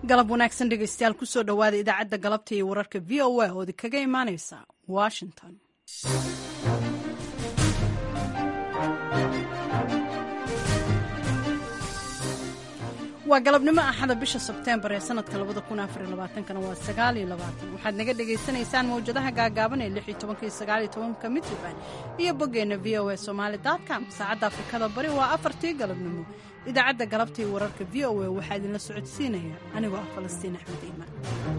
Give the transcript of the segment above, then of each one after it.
galab wanaagsan dhegaystayaal kusoo dhowaada idaacadda galabta iyo wararka v o a oo idinkaga imaanaysa washington. waa galabnimo axada bisha sebteembar ee sanadka 2024 waa 9 waxaad naga dhegaysanaysaan mawjadaha gaagaaban ee 16 mitrban iyo boggeena v o a somali.com. saacadda afrikada bari waa 4tii galabnimo. idaacadda galabta iyo wararka v o a waxaa idinla socodsiinaya anigoo ah falastiin axmed iimaan.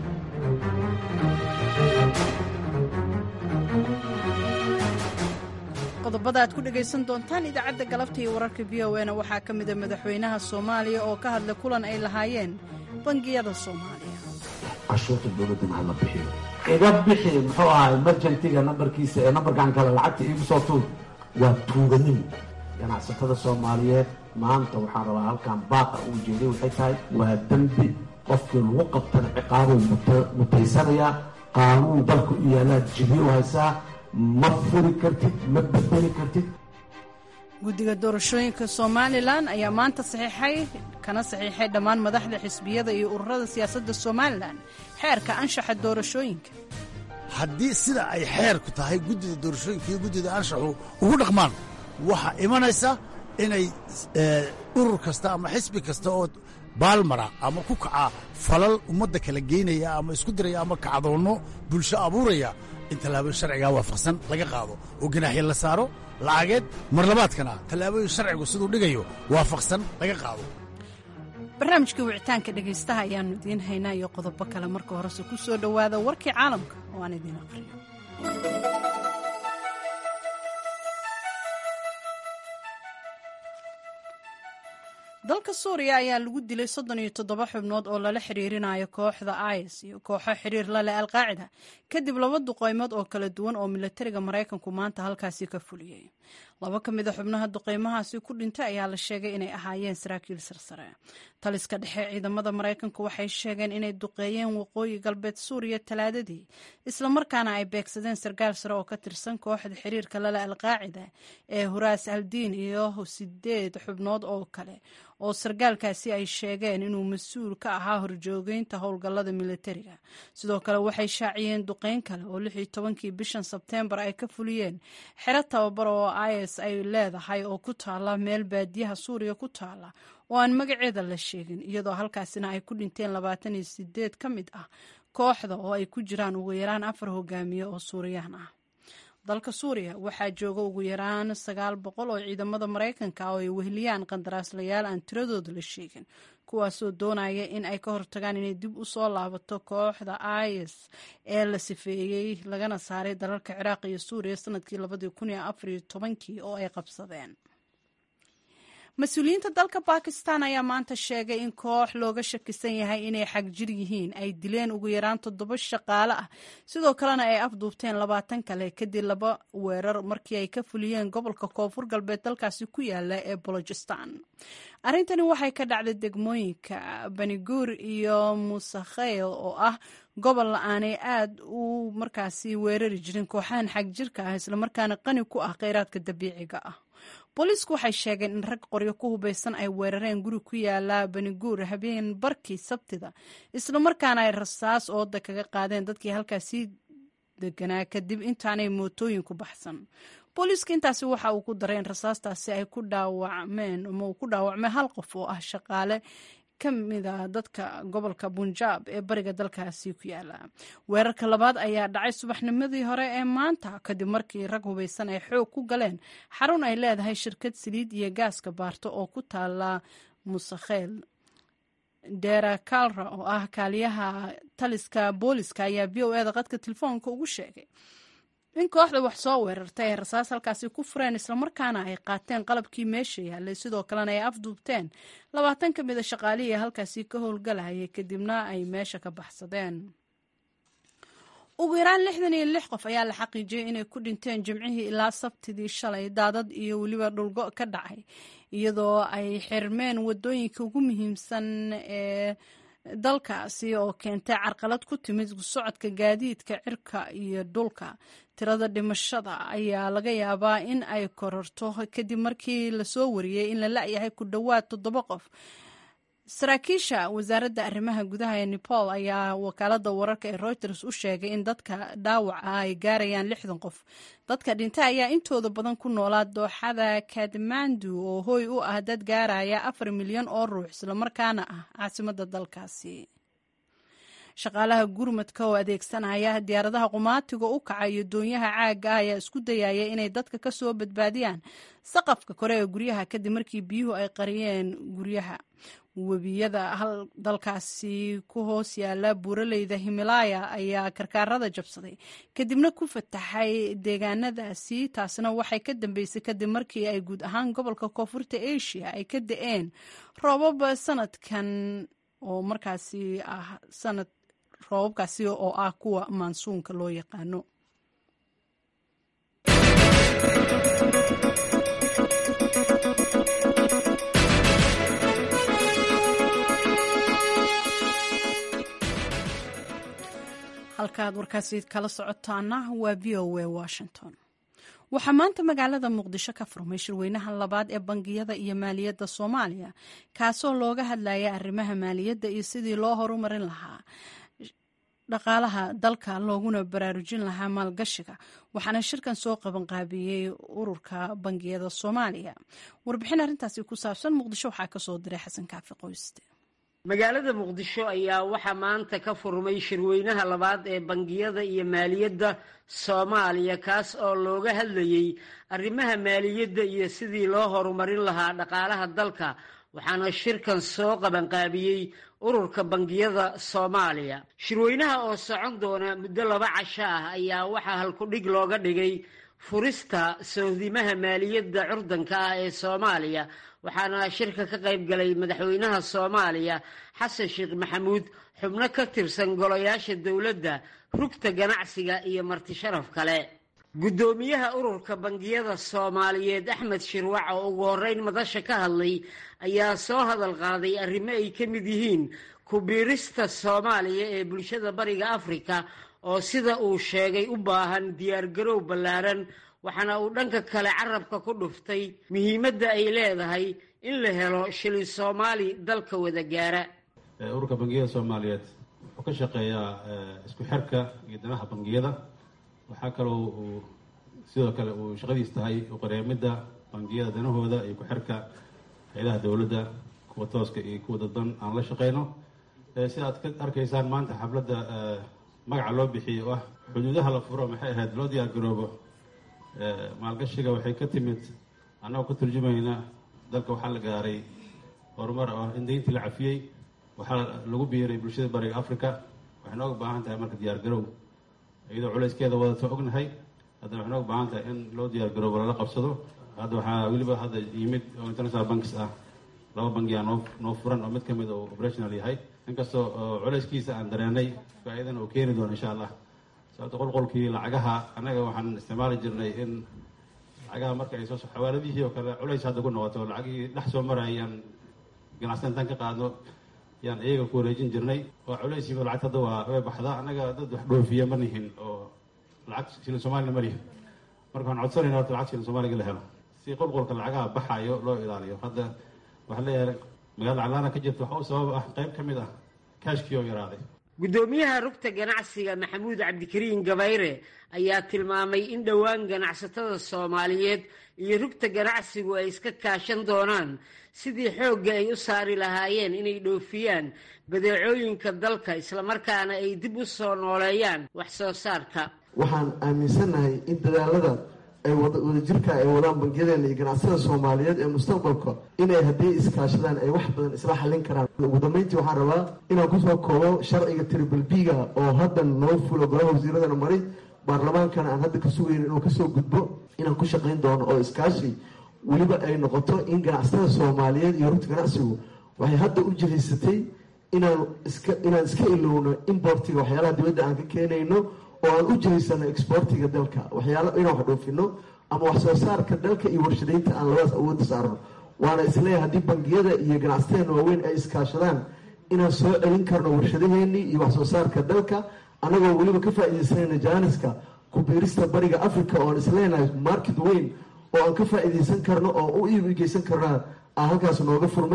qodobada aad ku dhegaysan doontaan idaacadda galabta iyo wararka v o na waxaa ka mida madaxweynaha soomaaliya oo ka hadlay kulan ay lahaayeen bangiyada soomaaliya. cashuurta dowladdan hala bixiyo iga bixi muxuu ahaa emergentiga nambarkiisa ee nambarkan kale lacagta iigu soo tuur waa tuuganimo. ganacsatada soomaaliyeed maanta waxaan rabaa halkan baaqa uu jeeday waxay tahay waa dembi qofkii lagu qabtana ciqaabuu mutaysanayaa. qaanuun dalka u yaallaa jibiyo haysaa, ma furi kartid, ma bedeli kartid. guddiga doorashooyinka somalilan ayaa maanta saxiixay dhammaan madaxda xisbiyada iyo ururada siyaasadda somalilan xeerka anshaxa doorashooyinka. haddii sida ay xeerku tahay guddida doorashooyinka iyo guddida anshaxu ugu dhaqmaan waxaa imanaysa inay urur kasta ama xisbi kasta oo baalmara ama ku kaca falal ummadda kala geynaya ama isku diraya ama kacdoonno bulsho abuuraya in tallaabooyin sharcigaa waafaqsan laga qaado oo ganaaxya la saaro lacageed marlabaadkana tallaabooyin sharcigu siduu dhigayo waafaqsan laga qaado. barnaamijkii wicitaanka dhegaystaha ayaannu idiin haynaa iyo qodobo kale. marka horese ku soo dhowaada warkii caalamka oo aan idiin aqriyo. dalka suuriya ayaa lagu dilay 37 xubnood oo lala xiriirinayo kooxda is iyo kooxo xiriir la leh alqaacida kadib 2 duqaymood oo kala duwan oo milatariga maraykanku maanta halkaasi ka fuliyey. 2 ka mid a xubnaha duqaymahaasi ku dhintay ayaa la sheegay inay ahaayeen saraakiil sarsare. taliska dhexe ciidamada maraykanku waxay sheegeen inay duqeeyeen waqooyi galbeed suuriya talaadadii islamarkaana ay beegsadeen sarkaal sare oo ka tirsan kooxda xiriirka la leh alqaacida ee huraas aldiin iyo 8 xubnood oo kale oo sarkaalkaasi ay sheegeen inuu mas-uul ka ahaa horjoogeynta howlgallada milatariga. sidoo kale waxay shaaciyeen duqeyn kale oo 16kii bishan sebteembar ay ka fuliyeen xero tababar oo is ay leedahay oo ku taala meel baadiyaha suuriya ku taala oo aan magaceeda la sheegin, iyadoo halkaasina ay ku dhinteen 28 ka mid ah kooxda oo ay ku jiraan ugu yaraan 4 hogaamiye oo suuriyaan ah. dalka suuriya waxaa jooga ugu yaraan 900 oo ciidamada maraykanka oo ay weheliyaan qandaraaslayaal aan tiradooda la sheegin, kuwaasoo doonaya in ay ka hortagaan inay dib u soo laabato kooxda is ee la sifeeyey lagana saaray dalalka ciraaq iyo suuriya sanadkii 2014 oo ay qabsadeen. mas-uuliyiinta dalka bakistan ayaa maanta sheegay in koox looga shakisan yahay inay xagjir yihiin ay dileen ugu yaraan 7 shaqaale ah, sidoo kalena ay afduubteen 20 kale kadib 2 weerar markii ay ka fuliyeen gobolka koonfur galbeed dalkaasi ku yaala ee bolojistan. arrintani waxay ka dhacday degmooyinka baniguur iyo musakheyl oo ah gobol aanay aad u markaasi weerari jirin kooxahan xagjirka ah islamarkaana qani ku ah kheyraadka dabiiciga ah. booliisku waxay sheegeen in rag qoryo ku hubaysan ay weerareen guri ku yaala baniguur habeen barkii sabtida islamarkaana ay rasaas ooda kaga qaadeen dadkii halkaasi deganaa kadib intaanay mootooyinku baxsan. booliiska intaasi waxa uu ku daray in rasaastaasi ay ku dhaawacmeen ama uu ku dhaawacmay 1 qof oo ah shaqaale ka mid a dadka gobolka bunjaab ee bariga dalkaasi ku yaala. weerarka labaad ayaa dhacay subaxnimadii hore ee maanta kadib markii rag hubaysan ay xoog ku galeen xarun ay leedahay shirkad saliid iyo gaaska baarto oo ku taala musakheyl. dera kalra oo ah kaaliyaha taliska booliska ayaa v o da qadka telefoonka ugu sheegay in kooxda wax soo weerartay ay rasaas halkaasi ku fureen islamarkaana ay qaateen qalabkii meesha yaalay, sidoo kalena ay afduubteen 20 ka mid a shaqaalihii halkaasi ka howlgalahayay kadibna ay meesha ka baxsadeen. ugu yaraan 66 qof ayaa la xaqiijiyey inay ku dhinteen jimcihii ilaa sabtidii shalay daadad iyo weliba dhulgo ka dhacay, iyadoo ay xirmeen wadooyinka ugu muhiimsan ee dalkaasi oo keentay carqalad ku timid socodka gaadiidka cirka iyo dhulka. tirada dhimashada ayaa laga yaabaa in ay kororto kadib markii lasoo wariyey in la la'yahay ku dhowaad 7 qof saraakiisha wasaaradda arrimaha gudaha ee nepal ayaa wakaalada wararka ee reuters u sheegay in dadka dhaawaca ay gaarayaan 60 qof. dadka dhinta ayaa intooda badan ku noolaa dooxada Kathmandu oo hooy u ah dad gaaraya 4 milyan oo ruux islamarkaana ah caasimadda dalkaasi. shaqaalaha gurmadka oo adeegsanaya diyaaradaha qumaatiga u kacaya doonyaha caaga ayaa isku dayaya inay dadka ka soo badbaadiyaan saqafka kore ee guryaha kadib markii biyuhu ay qariyeen guryaha. webiyada dalkaasi ku hoos yaala buuraleyda Himalaya ayaa karkaarada jabsaday kadibna ku fataxay deegaanadaasi. taasina waxay ka dambeysay kadib markii ay guud ahaan gobolka koonfurta Asia ay ka da'een roobab sanadkan oo markaasi ah roobabkaasi oo ah kuwa maansuunka loo yaqaano. halkaad warkaasi kala socotaana waa VOA Washington. waxaa maanta magaalada Muqdisho ka furmay shirweynaha labaad ee bangiyada iyo maaliyadda Soomaaliya kaasoo looga hadlaya arrimaha maaliyadda iyo sidii loo horumarin lahaa dhaqaalaha dalka looguna baraarujin lahaa maalgashiga. waxaana shirkan soo qabanqaabiyey ururka bangiyada Soomaaliya. warbixin arrintaasi ku saabsan Muqdisho waxaa ka soo diray Xasan Kaafi Qoyste. magaalada Muqdisho ayaa waxaa maanta ka furmay shirweynaha labaad ee bangiyada iyo maaliyadda Soomaaliya kaas oo looga hadlayay arrimaha maaliyadda iyo sidii loo horumarin lahaa dhaqaalaha dalka. waxaana shirkan soo qabanqaabiyey ururka bangiyada Soomaaliya. shirweynaha oo socon doona muddo 2 casho ah ayaa waxaa halkudhig looga dhigay furista soodimaha maaliyadda curdanka ah ee Soomaaliya. waxaana shirka ka qayb galay madaxweynaha Soomaaliya Xasan Sheekh Maxamuud, xubno ka tirsan golayaasha dowladda, rugta ganacsiga iyo marti sharaf kale. gudoomiyaha ururka bangiyada Soomaaliyeed Axmed Shirwac oo ugu horeyn madasha ka hadlay ayaa soo hadal qaaday arrimo ay ka mid yihiin ku biirista Soomaaliya ee bulshada Bariga Afrika oo sida uu sheegay u baahan diyaar garow ballaaran. waxaana uu dhanka kale carabka ku dhuftay muhiimadda ay leedahay in la helo shilin Soomaali dalka wada gaara. ururka bangiyada Soomaaliyeed wuxuu ka shaqeeyaa isku xirka iyo danaha bangiyada. waxaa kaloo uu sidoo kale uu shaqadiis tahay u qareemidda bangiyada danahooda iyo ku xirka hay'adaha dowladda kuwa tooska iyo kuwa dadban aan la shaqeyno. sida aad ka arkaysaan maanta xafladda magaca loo bixiyey oo ah xuduudaha la furo maxay ahayd loo diyaar garoobo maalgashiga waxay ka timid annagoo ka turjumayna dalka waxaa la gaaray horumar ah in deyntii la cafiyey. waxaa lagu biiray bulshada Bariga Afrika. waxay nooga baahan tahay marka diyaar garow iyadoo culayskeeda wadato ognahay. haddana waxay nooga baahan tahay in loo diyaar garoobo lala qabsado. hadda waxaa weliba hadda yimid oo international banks ah 2 bangiyaa noo furan oo mid ka mid oo operational yahay. inkastoo culayskiisa aan dareenay faa'iidana uu keeni doono insha allah. sababta qolqolkii lacagaha annaga waxaan isticmaali jirnay in lacagaha marka ay soo xawaaladihii oo kale culays hadda ku noqoto lacagii dhex soo marayaan ganacsataan ka qaadno yaan iyaga ku wareejin jirnay. oo culaysiiba lacagta hadda waa way baxdaa. annaga dad wax dhoofiya ma nihin oo lacag shilin Soomaalina ma lihin. marka waxaan codsanayna horta lacag shilin Soomaaliga la helo si qolqolka lacagaha baxayo loo ilaaliyo. hadda waxaa leeyahay magaalada Calaana ka jirta waxa u sabab ah qayb ka mid ah kaashkii oo yaraaday. gudoomiyaha rugta ganacsiga Maxamuud Cabdikariin Gabayre ayaa tilmaamay in dhowaan ganacsatada Soomaaliyeed iyo rugta ganacsigu ay iska kaashan doonaan sidii xoogga ay u saari lahaayeen inay dhoofiyaan badeecooyinka dalka isla markaana ay dib u soo nooleeyaan wax soo saarka. waxaan aaminsanahay in dadaalada ay wadajirka ay wadaan bangiyadeena iyo ganacsatada Soomaaliyeed ee mustaqbalka inay haddii iskaashadaan ay wax badan isla xallin karaan. ugu dambeyntii waxaan rabaa inaan kusoo koobo sharciga triple B-ga oo hadda noo fulo golaha wasiiradana maray baarlamaankana aan hadda ka sugayn inuu kasoo gudbo inaan ku shaqayn doono oo iskaashi weliba ay noqoto in ganacsatada Soomaaliyeed iyo rugta ganacsigu waxay hadda u jihaysatay inaan iska ilowno importiga waxyaalaha dibadda aan ka keenayno oo aan u jihaysano exportiga dalka waxyaalo inaan wax dhoofino ama wax soo saarka dalka iyo warshadaynta aan labadaas awoodda saarno. waana isleeyahay haddii bangiyada iyo ganacsatada waaweyn ay iskaashadaan inaan soo celin karno warshadaheennii iyo wax soo saarka dalka annagoo weliba ka faa'iidaysanayna jaaniska ku biirista Bariga Afrika oon isleenahay market weyn oo aan ka faa'iidaysan karno oo u iibgeysan karnaa halkaas nooga furmay.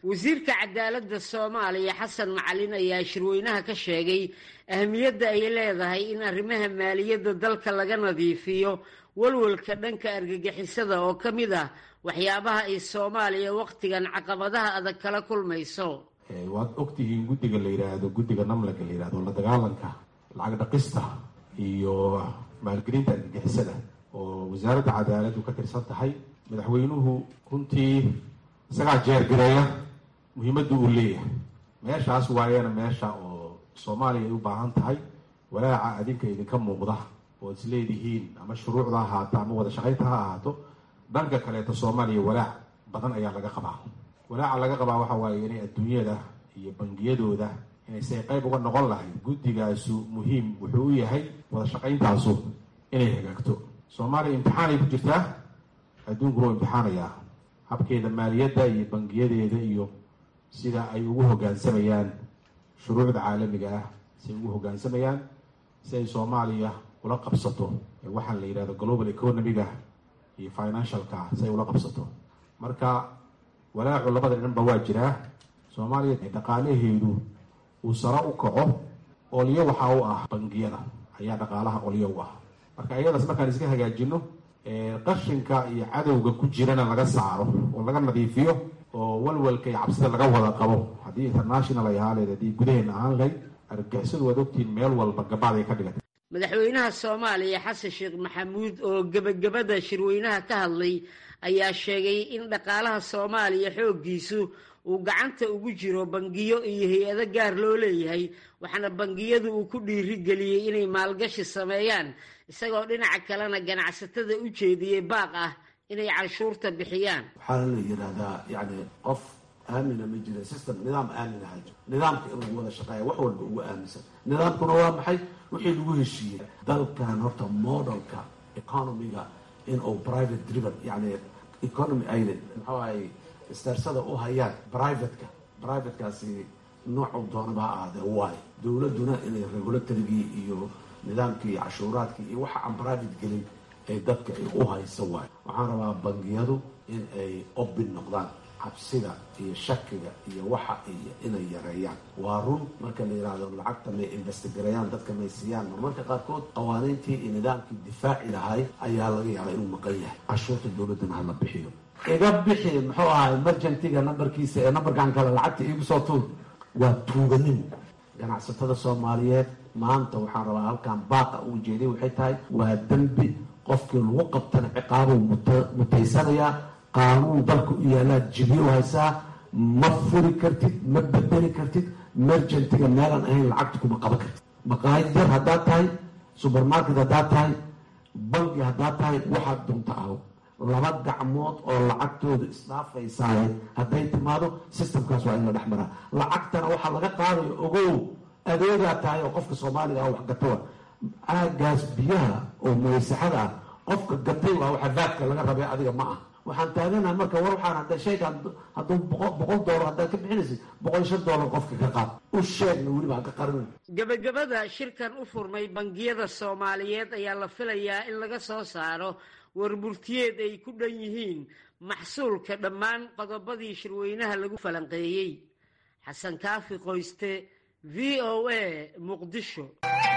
wasiirka cadaaladda soomaaliya xasan macalin ayaa shirweynaha ka sheegay ahmiyadda ay leedahay in arrimaha maaliyadda dalka laga nadiifiyo walwalka dhanka argagixisada oo ka mid ah waxyaabaha ay soomaaliya wakhtigan caqabadaha adag kala kulmayso. waad ogtihiin guddiga la yidhaahdo guddiga namlaga la yidhahdo la dagaalanka lacag dhaqista iyo maalgelinta argagixisada oo wasaaradda cadaaladdu ka tirsan tahay. madaxweynuhu runtii isagaa jeergareeya muhiimadda uu leeyahay. meeshaas waayana meesha oo soomaaliya ay u baahan tahay walaaca adinka idinka muuqda oo is leedihiin ama shuruucda ahaato ama wada shaqaynta ha ahaato. dhanka kaleeto soomaaliya walaac badan ayaa laga qabaa. walaaca laga qabaa waxa waaye inay adduunyada iyo bangiyadooda inaysay qayb uga noqon lahayd guddigaasu muhiim wuxuu u yahay wada shaqayntaasu inay hagaagto. soomaaliya imtixaanay ku jirtaa, adduunkuna waa imtixaanayaa habkeeda maaliyadda iyo bangiyadeeda iyo sida ay ugu hoggaansamayaan shuruucda caalamiga ah, si ay ugu hoggaansamayaan si ay soomaaliya ula qabsato waxaan la yidhahdo global economiga iyo financialka si ay ula qabsato. marka walaacu labada dhanba waa jiraa. soomaaliya dhaqaalaheedu uu sare u kaco olyo waxaa u ah bangiyada ayaa dhaqaalaha olyo u ah. marka iyadaas markaan iska hagaajino qashinka iyo cadowga ku jirana laga saaro oo laga nadiifiyo oo walwalka iyo cabsida laga wada qabo haddii international ay ahaan lahayd haddii gudaheena ahaan lahayd argagixisadu waad ogtihiin meel walba gabaad ay ka dhigatay. madaxweynaha soomaaliya xasan sheekh maxamuud oo gebagabada shirweynaha ka hadlay ayaa sheegay in dhaqaalaha soomaaliya xooggiisu uu gacanta ugu jiro bangiyo iyo hay-ado gaar loo leeyahay, waxaana bangiyadu uu ku dhiirigeliyey inay maalgashi sameeyaan, isagoo dhinaca kalena ganacsatada u jeediyey baaq ah inay canshuurta bixiyaan. waxaa la yidhaahdaa yani qof aamina ma jira, system nidaam aamina hajo, nidaamka in lagu wada shaqeeya wax walba ugu aaminsan. nidaamkuna waa maxay? wixii lagu heshiiyey. dalkan horta modelka economiga in uu private driven yani economy ay muxuu ahay istaarsada u hayaan privatekaasi noocuu doonaba ha ahaadee waayo. dowladuna inay regulatorygii iyo nidaamkii cashuuraadkii iyo waxa aan private gelin ay dadka ay u hayso waayo. waxaan rabaa bangiyadu in ay open noqdaan, cabsida iyo shakiga iyo waxa iyo inay yareeyaan. waa run marka la yidhaahdo lacagta may investigareeyaan, dadka may siiyaan. marmarka qaarkood qawaaniintii iyo nidaamkii difaaci lahay ayaa laga yaabaa inuu maqan yahay. cashuurta dowladdana hala bixiyo. iga bixi muxuu ahaa emergentiga nambarkiisa ee nambarkan kale lacagta iigu soo tuur. waa tuuganimo. ganacsatada soomaaliyeed maanta waxaan rabaa halkan baaqa uu jeeday waxay tahay waa dembi. qofkii lagu qabtana ciqaabuu mutaysanayaa. qaanuun dalka u yaalaad jibiyo haysaa. ma furi kartid, ma bedeli kartid. mergentiga meelaan ahayn lacagta kuma qaban kartid. maqaayad yar haddaad tahay, supermarket haddaad tahay, bangi haddaad tahay, waxaad doonta aho. laba gacmood oo lacagtooda isdhaafaysaay hadday timaado systemkaas waa in la dhex maraa. lacagtana waxaa laga qaadayo ogow adeegaa tahay oo qofka soomaaliga ah wax gatawa. aagaas biyaha oo muwaysaxada ah qofka gatay waa waxa vaadka laga rabay adiga ma ah. waxaan taaganaha marka war waxaan hadda shaygaan hadduu $100 haddaad ka bixinaysid $105 qofka ka qaad. u sheegna weliba haka qarin. gebagabada shirkan u furmay bangiyada soomaaliyeed ayaa la filayaa in laga soo saaro warburtiyeed ay ku dhan yihiin maxsuulka dhammaan qodobadii shirweynaha lagu falanqeeyey. xasan kaafi qoyste, v o a, muqdisho.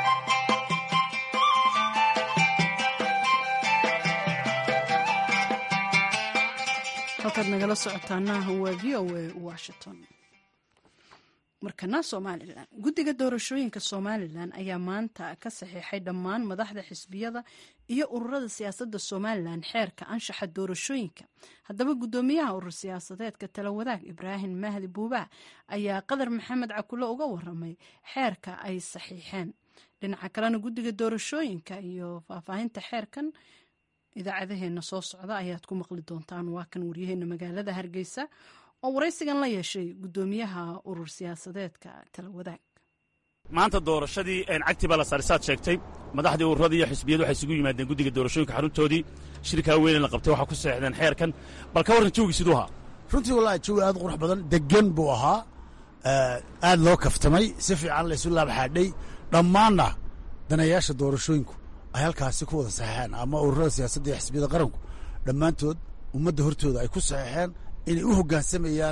halkaad nagala socotaana waa v o a washington. markana somalilan, guddiga doorashooyinka somalilan ayaa maanta ka saxiixay dhammaan madaxda xisbiyada iyo ururada siyaasadda somalilan xeerka anshaxa doorashooyinka. haddaba guddoomiyaha urur siyaasadeedka tala wadaag ibraahim mahdi buubaa ayaa qadar maxamed cakulo uga waramay xeerka ay saxiixeen. dhinaca kalena guddiga doorashooyinka iyo faahfaahinta xeerkan idaacadaheena soo socda ayaad ku maqli doontaan. waa kan waryaheena magaalada hargeysa oo waraysigan la yeeshay guddoomiyaha urur siyaasadeedka tala wadaag. maanta doorashadii cagti baa la saarisaad sheegtay. madaxdii ururadii iyo xisbiyadu waxay isugu yimaadeen guddiga doorashooyinka xaruntoodii. shirkaa weyne la qabtay waxaa ku saxeexdeen xeerkan. bal ka warran jawgii siduu ahaa? runtii wallahi jawi aad u qurux badan, degan buu ahaa, aad loo kaftamay, si fiican laysu laabxaadhay. dhammaanna danayaasha doorashooyinku ay halkaasi ku wada saxeexeen, ama ururada siyaasadda iyo xisbiyada qaranku dhammaantood ummadda hortooda ay ku saxeexeen inay u hoggaansamayaan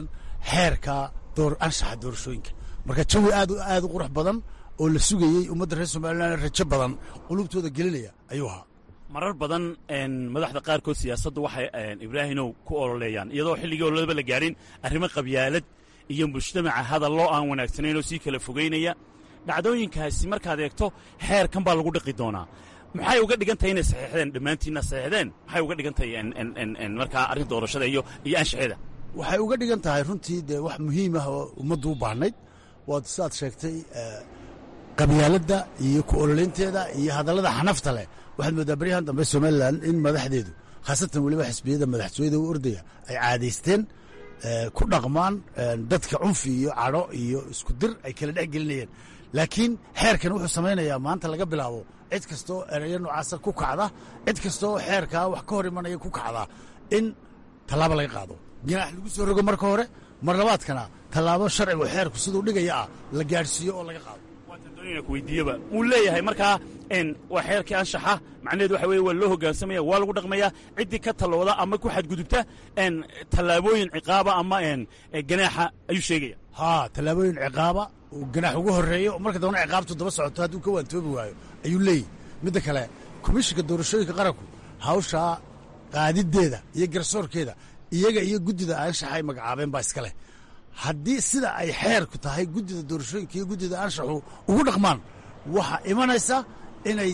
xeerka anshaxa doorashooyinka marka jawi aad u qurux badan oo la sugayey ummadda reer somalilan rajo badan qulubtooda gelinaya ayuu ahaa marar badan madaxda qaarkood siyaasaddu waxay ibraahimow ku ololeeyaan iyadoo xilligii ololaba la gaadhin arrimo qabyaalad iyo mujtamaca hadalloo aan wanaagsanayn oo sii kala fogaynaya dhacdooyinkaasi markaad eegto xeerkan baa lagu dhaqi doonaa maxay uga dhigan tahay inay saxiixdeen dhammaantiinna saxiixdeen maxay uga dhigan tahay markaa arrin doorashada iyo anshaxeeda waxay uga dhigan tahay runtii dee wax muhiim ah oo ummaddu u baahnayd waad sidaad sheegtay qabyaaladda iyo ku ololeynteeda iyo hadallada xanafta leh waxaad moodaa baryahan dambe somalilan in madaxdeedu khaasatan weliba xisbiyada madaxtooyada u ordaya ay caadaysteen ku dhaqmaan dadka cunfi iyo cadho iyo isku dir ay kala dhex gelinayeen laakiin xeerkan wuxuu samaynayaa maanta laga bilaabo cid kastoo ereyo noocaasa ku kacda cid kastoo xeerkaa wax ka hor imanaya ku kacda in tallaabo laga qaado ginaax lagu soo rogo marka hore mar labaadkana tallaabo sharcigu xeerku siduu dhigaya ah la gaadhsiiyo oo laga qaado weydiiyaba wuu leeyahay markaa waa xeerkii anshaxa macnaheedu waxa weye waa loo hoggaansamaya waa lagu dhaqmayaa ciddii ka tallooda ama ku xadgudubta tallaabooyin ciqaaba ama ganaaxa ayuu sheegaya haa tallaabooyin ciqaaba uu ganaax ugu horreeyo marka dambana ciqaabtu daba socoto hadduu ka waantoobi waayo ayuu leeyahy midda kale komishinka doorashooyinka qaranku hawshaa qaadiddeeda iyo garsoorkeeda iyaga iyo guddida anshaxa ay magacaabeen baa iska leh haddii sida ay xeerku tahay guddida doorashooyinka iyo guddida anshaxu ugu dhaqmaan waxaa imanaysa inay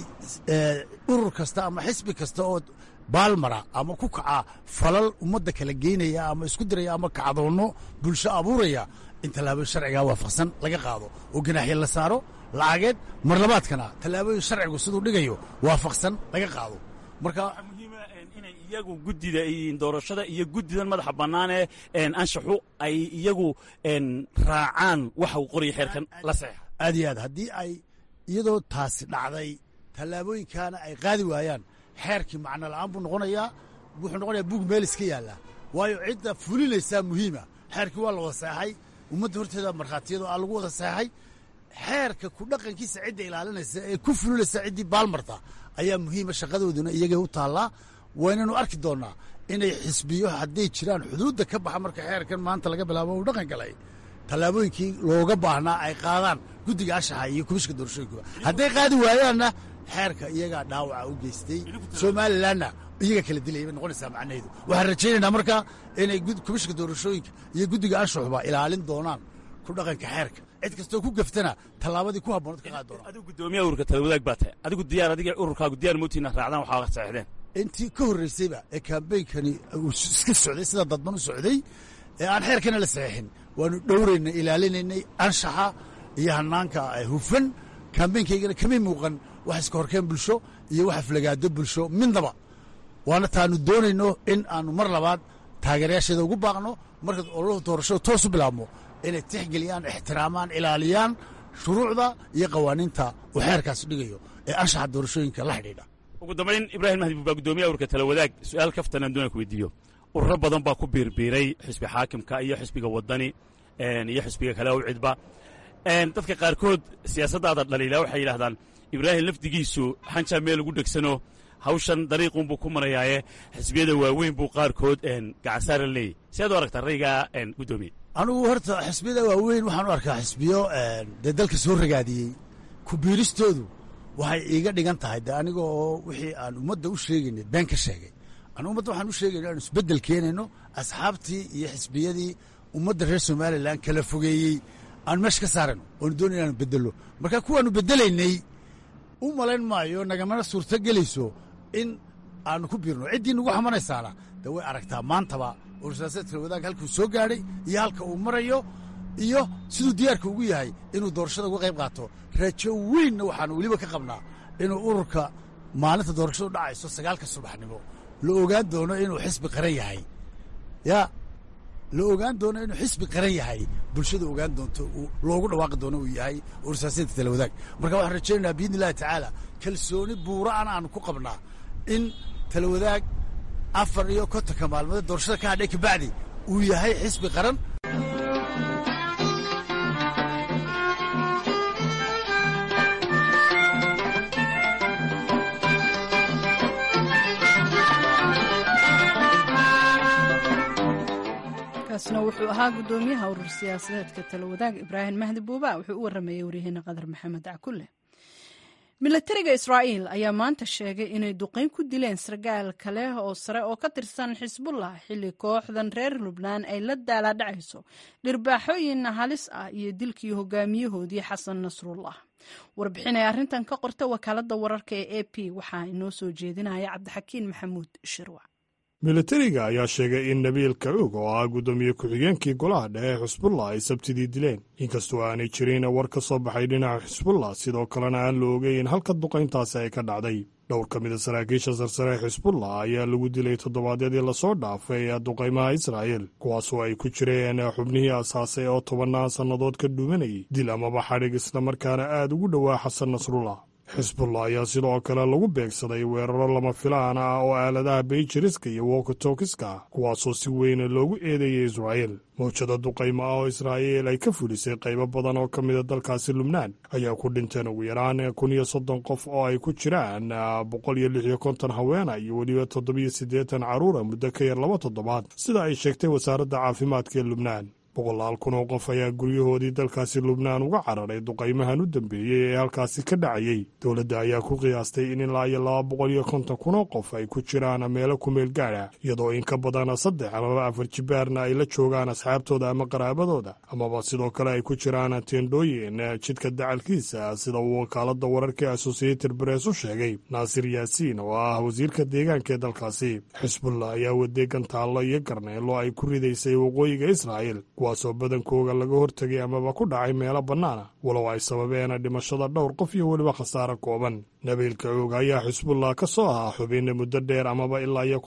urur kasta ama xisbi kasta oo baalmara ama ku kaca falal ummadda kala geynaya ama isku diraya ama kacdoonno bulsho abuuraya in tallaabooyin sharcigaa waafaqsan laga qaado oo ganaaxya la saaro lacageed mar labaadkana tallaabooyin sharcigu siduu dhigayo waafaqsan laga qaado marka inay iyagu guddida doorashada iyo guddidan madaxa bannaanee anshaxu ay iyagu raacaan waxa uu qoraya xeerkan la saxiixa aad iyo aad haddii ay iyadoo taasi dhacday tallaabooyinkaana ay qaadi waayaan xeerkii macno la'aan buu noqonayaa wuxuu noqonayaa bug meel iska yaallaa waayo cidda fulinaysaa muhiima xeerkii waa la wada saxeexay ummadda horteeda markhaatiyadu aa lagu wada saxeexay xeerka ku dhaqankiisa cidda ilaalinaysa ee ku fulinaysa ciddii baalmarta ayaa muhiima shaqadooduna iyagay u taallaa waynanu arki doonnaa inay xisbiyo hadday jiraan xuduudda ka baxa marka xeerkan maanta laga bilaabo uu dhaqan galay tallaabooyinkii looga baahnaa ay qaadaan guddiga anshaxa iyo komishinka doorashooyinkuba hadday qaadi waayaanna xeerka iyagaa dhaawaca u geystay somalilanna iyaga kala dilaya bay noqonaysaa macnaheedu waxaan rajaynaynaa marka inay komishinka doorashooyinka iyo guddiga anshaxuba ilaalin doonaan ku dhaqanka xeerka cid kastoo ku gaftana tallaabadii ku habboonad ka qaadi doonaan adigu guddoomiyaha ururka talawadaag baa tahay adiga ururkaagu diyaar mootiina raacdaan waxaa saxiixdeen intii ka horraysayba ee kaambeynkani uu iska socday sida dadban u socday ee aan xeerkana la saxiixin waanu dhowraynay ilaalinaynay anshaxa iyo hannaanka hufan kaambeynkaygana kamay muuqan wax iska horkeen bulsho iyo wax aflagaado bulsho midnaba waana taanu doonayno in aanu mar labaad taageerayaasheeda ugu baaqno marka ololuhu doorashada toos u bilaabmo inay tixgeliyaan ixtiraamaan ilaaliyaan shuruucda iyo qawaaniinta uu xeerkaasi dhigayo ee anshaxa doorashooyinka la xidhiidha ugu dambayn ibraahim mahdi baa guddoomiyaha ururka talawadaag su'aal kaftanaan doonaan ku weydiiyo ururo badan baa ku biirbiiray xisbi xaakimka iyo xisbiga waddani iyo xisbiga kale u cidba dadka qaarkood siyaasaddaada dhaliilaa waxay yidhahdaan ibraahim lafdigiisu xanjaa meel ugu dhegsano hawshan dariiqunbuu ku marayaaye xisbiyada waaweyn buu qaarkood gacansaara leeyay siaad u aragtaa raygaa guddoomiye anugu horta xisbiyada waaweyn waxaan u arkaa xisbiyo dee dalka soo ragaadiyey ku biiristoodu waxay iiga dhigan tahay de aniga oo wixii aan ummadda u sheegaynay been ka sheegay anu ummadda waxaan u sheegayna aanu isbeddel keenayno asxaabtii iyo xisbiyadii ummadda reer somalilan kala fogeeyey aanu meesha ka saarayno oonu doonay inaanu beddello marka kuwaanu beddelaynay u malayn maayo nagamana suurto gelayso in aanu ku biirno ciddii nagu xamanaysaana de way aragtaa maantaba urursaasad wadaag halkuu soo gaadhay iyo halka uu marayo iyo siduu diyaarka ugu yahay inuu doorashada uga qayb qaato rajo weynna waxaanu weliba ka qabnaa inuu ururka maalinta doorashadu dhacayso 9:00 subaxnimo la ogaan doono inuu xisbi qaran yahay la ogaan doono inuu xisbi qaran yahay bulshada ogaan doonto loogu dhawaaqi doono uu yahay urursaasiyadka talawadaag marka waxaan rajaynaynaa biidni illahi tacaala kalsooni buura'an aanu ku qabnaa in talawadaag 54 maalmood doorashada ka hadhay kabacdi uu yahay xisbi qaran kaasna wuxuu ahaa gudoomiyaha urur siyaasadeedka talawadaag ibraahim mahdi buuba wuxuu u waramayey waryaheena qadar maxamed cakulle. milatariga israa'iil ayaa maanta sheegay inay duqeyn ku dileen sargaal kale oo sare oo ka tirsan xisbullah xilli kooxdan reer lubnaan ay la daalaadhacayso dhirbaaxooyin halis ah iyo dilkii hogaamiyahoodii xasan nasrullah. warbixin ay arrintan ka qorta wakaaladda wararka ee a p waxaa inoo soo jeedinaya cabdixakiin maxamuud shirwac. milatariga ayaa sheegay in nabiil kacuug oo ah guddoomiye ku-xigeenkii golaha dhexe xisbullah ay sabtidii dileen inkastoo aanay jirin war ka soo baxay dhinaca xisbullah sidoo kalena aan la ogeyn halka duqayntaasi ay ka dhacday. dhowr ka mid a saraakiisha sarsare ee xisbullah ayaa lagu dilay toddobaadyadii lasoo dhaafay ee duqaymaha israa'il kuwaasoo ay ku jireen xubnihii asaasay oo 10 sannadood ka dhuumanayay dil amaba xadhig islamarkaana aad ugu dhowaa xasan nasrullah. xisbullah ayaa sidoo kale lagu beegsaday weeraro lama filaan ah oo aaladaha bayjiriska iyo wokotokiska kuwaasoo si weyn loogu eedeeyay israa'iil. mawjada duqaymo ah oo israa'iil ay ka fulisay qaybo badan oo ka mida dalkaasi lubnaan ayaa ku dhinteen ugu yaraan 1,030 qof oo ay ku jiraan 156 haweena iyo weliba 78 carruura muddo ka yar 2 toddobaad sida ay sheegtay wasaaradda caafimaadka ee lubnaan. 100,000 oo qof ayaa guryahoodii dalkaasi lubnaan uga cararay duqaymahan u dambeeyey ee halkaasi ka dhacayey. dowladda ayaa ku qiyaastay in ilaa iyo 250,000 oo qof ay ku jiraan meelo ku meel gaadha iyadoo in ka badan 3 amaba 4 jibaarna ay la joogaan asxaabtooda ama qaraabadooda amaba sidoo kale ay ku jiraan teendhooyin jidka dacalkiisa sida uu wakaaladda wararka associated press u sheegay naasir yaasiin oo ah wasiirka deegaanka ee dalkaasi. xisbullah ayaa waday gantaallo iyo garneelo ay ku ridaysay waqooyiga israa'iil kuwaasoo badankooga laga hortegay amaba ku dhacay meelo bannaana walow ay sababeen dhimashada dhowr qof iyo weliba khasaare kooban. nabiil kacuug ayaa xisbullah ka soo ahaa xubin muddo dheer amaba ilaa iyo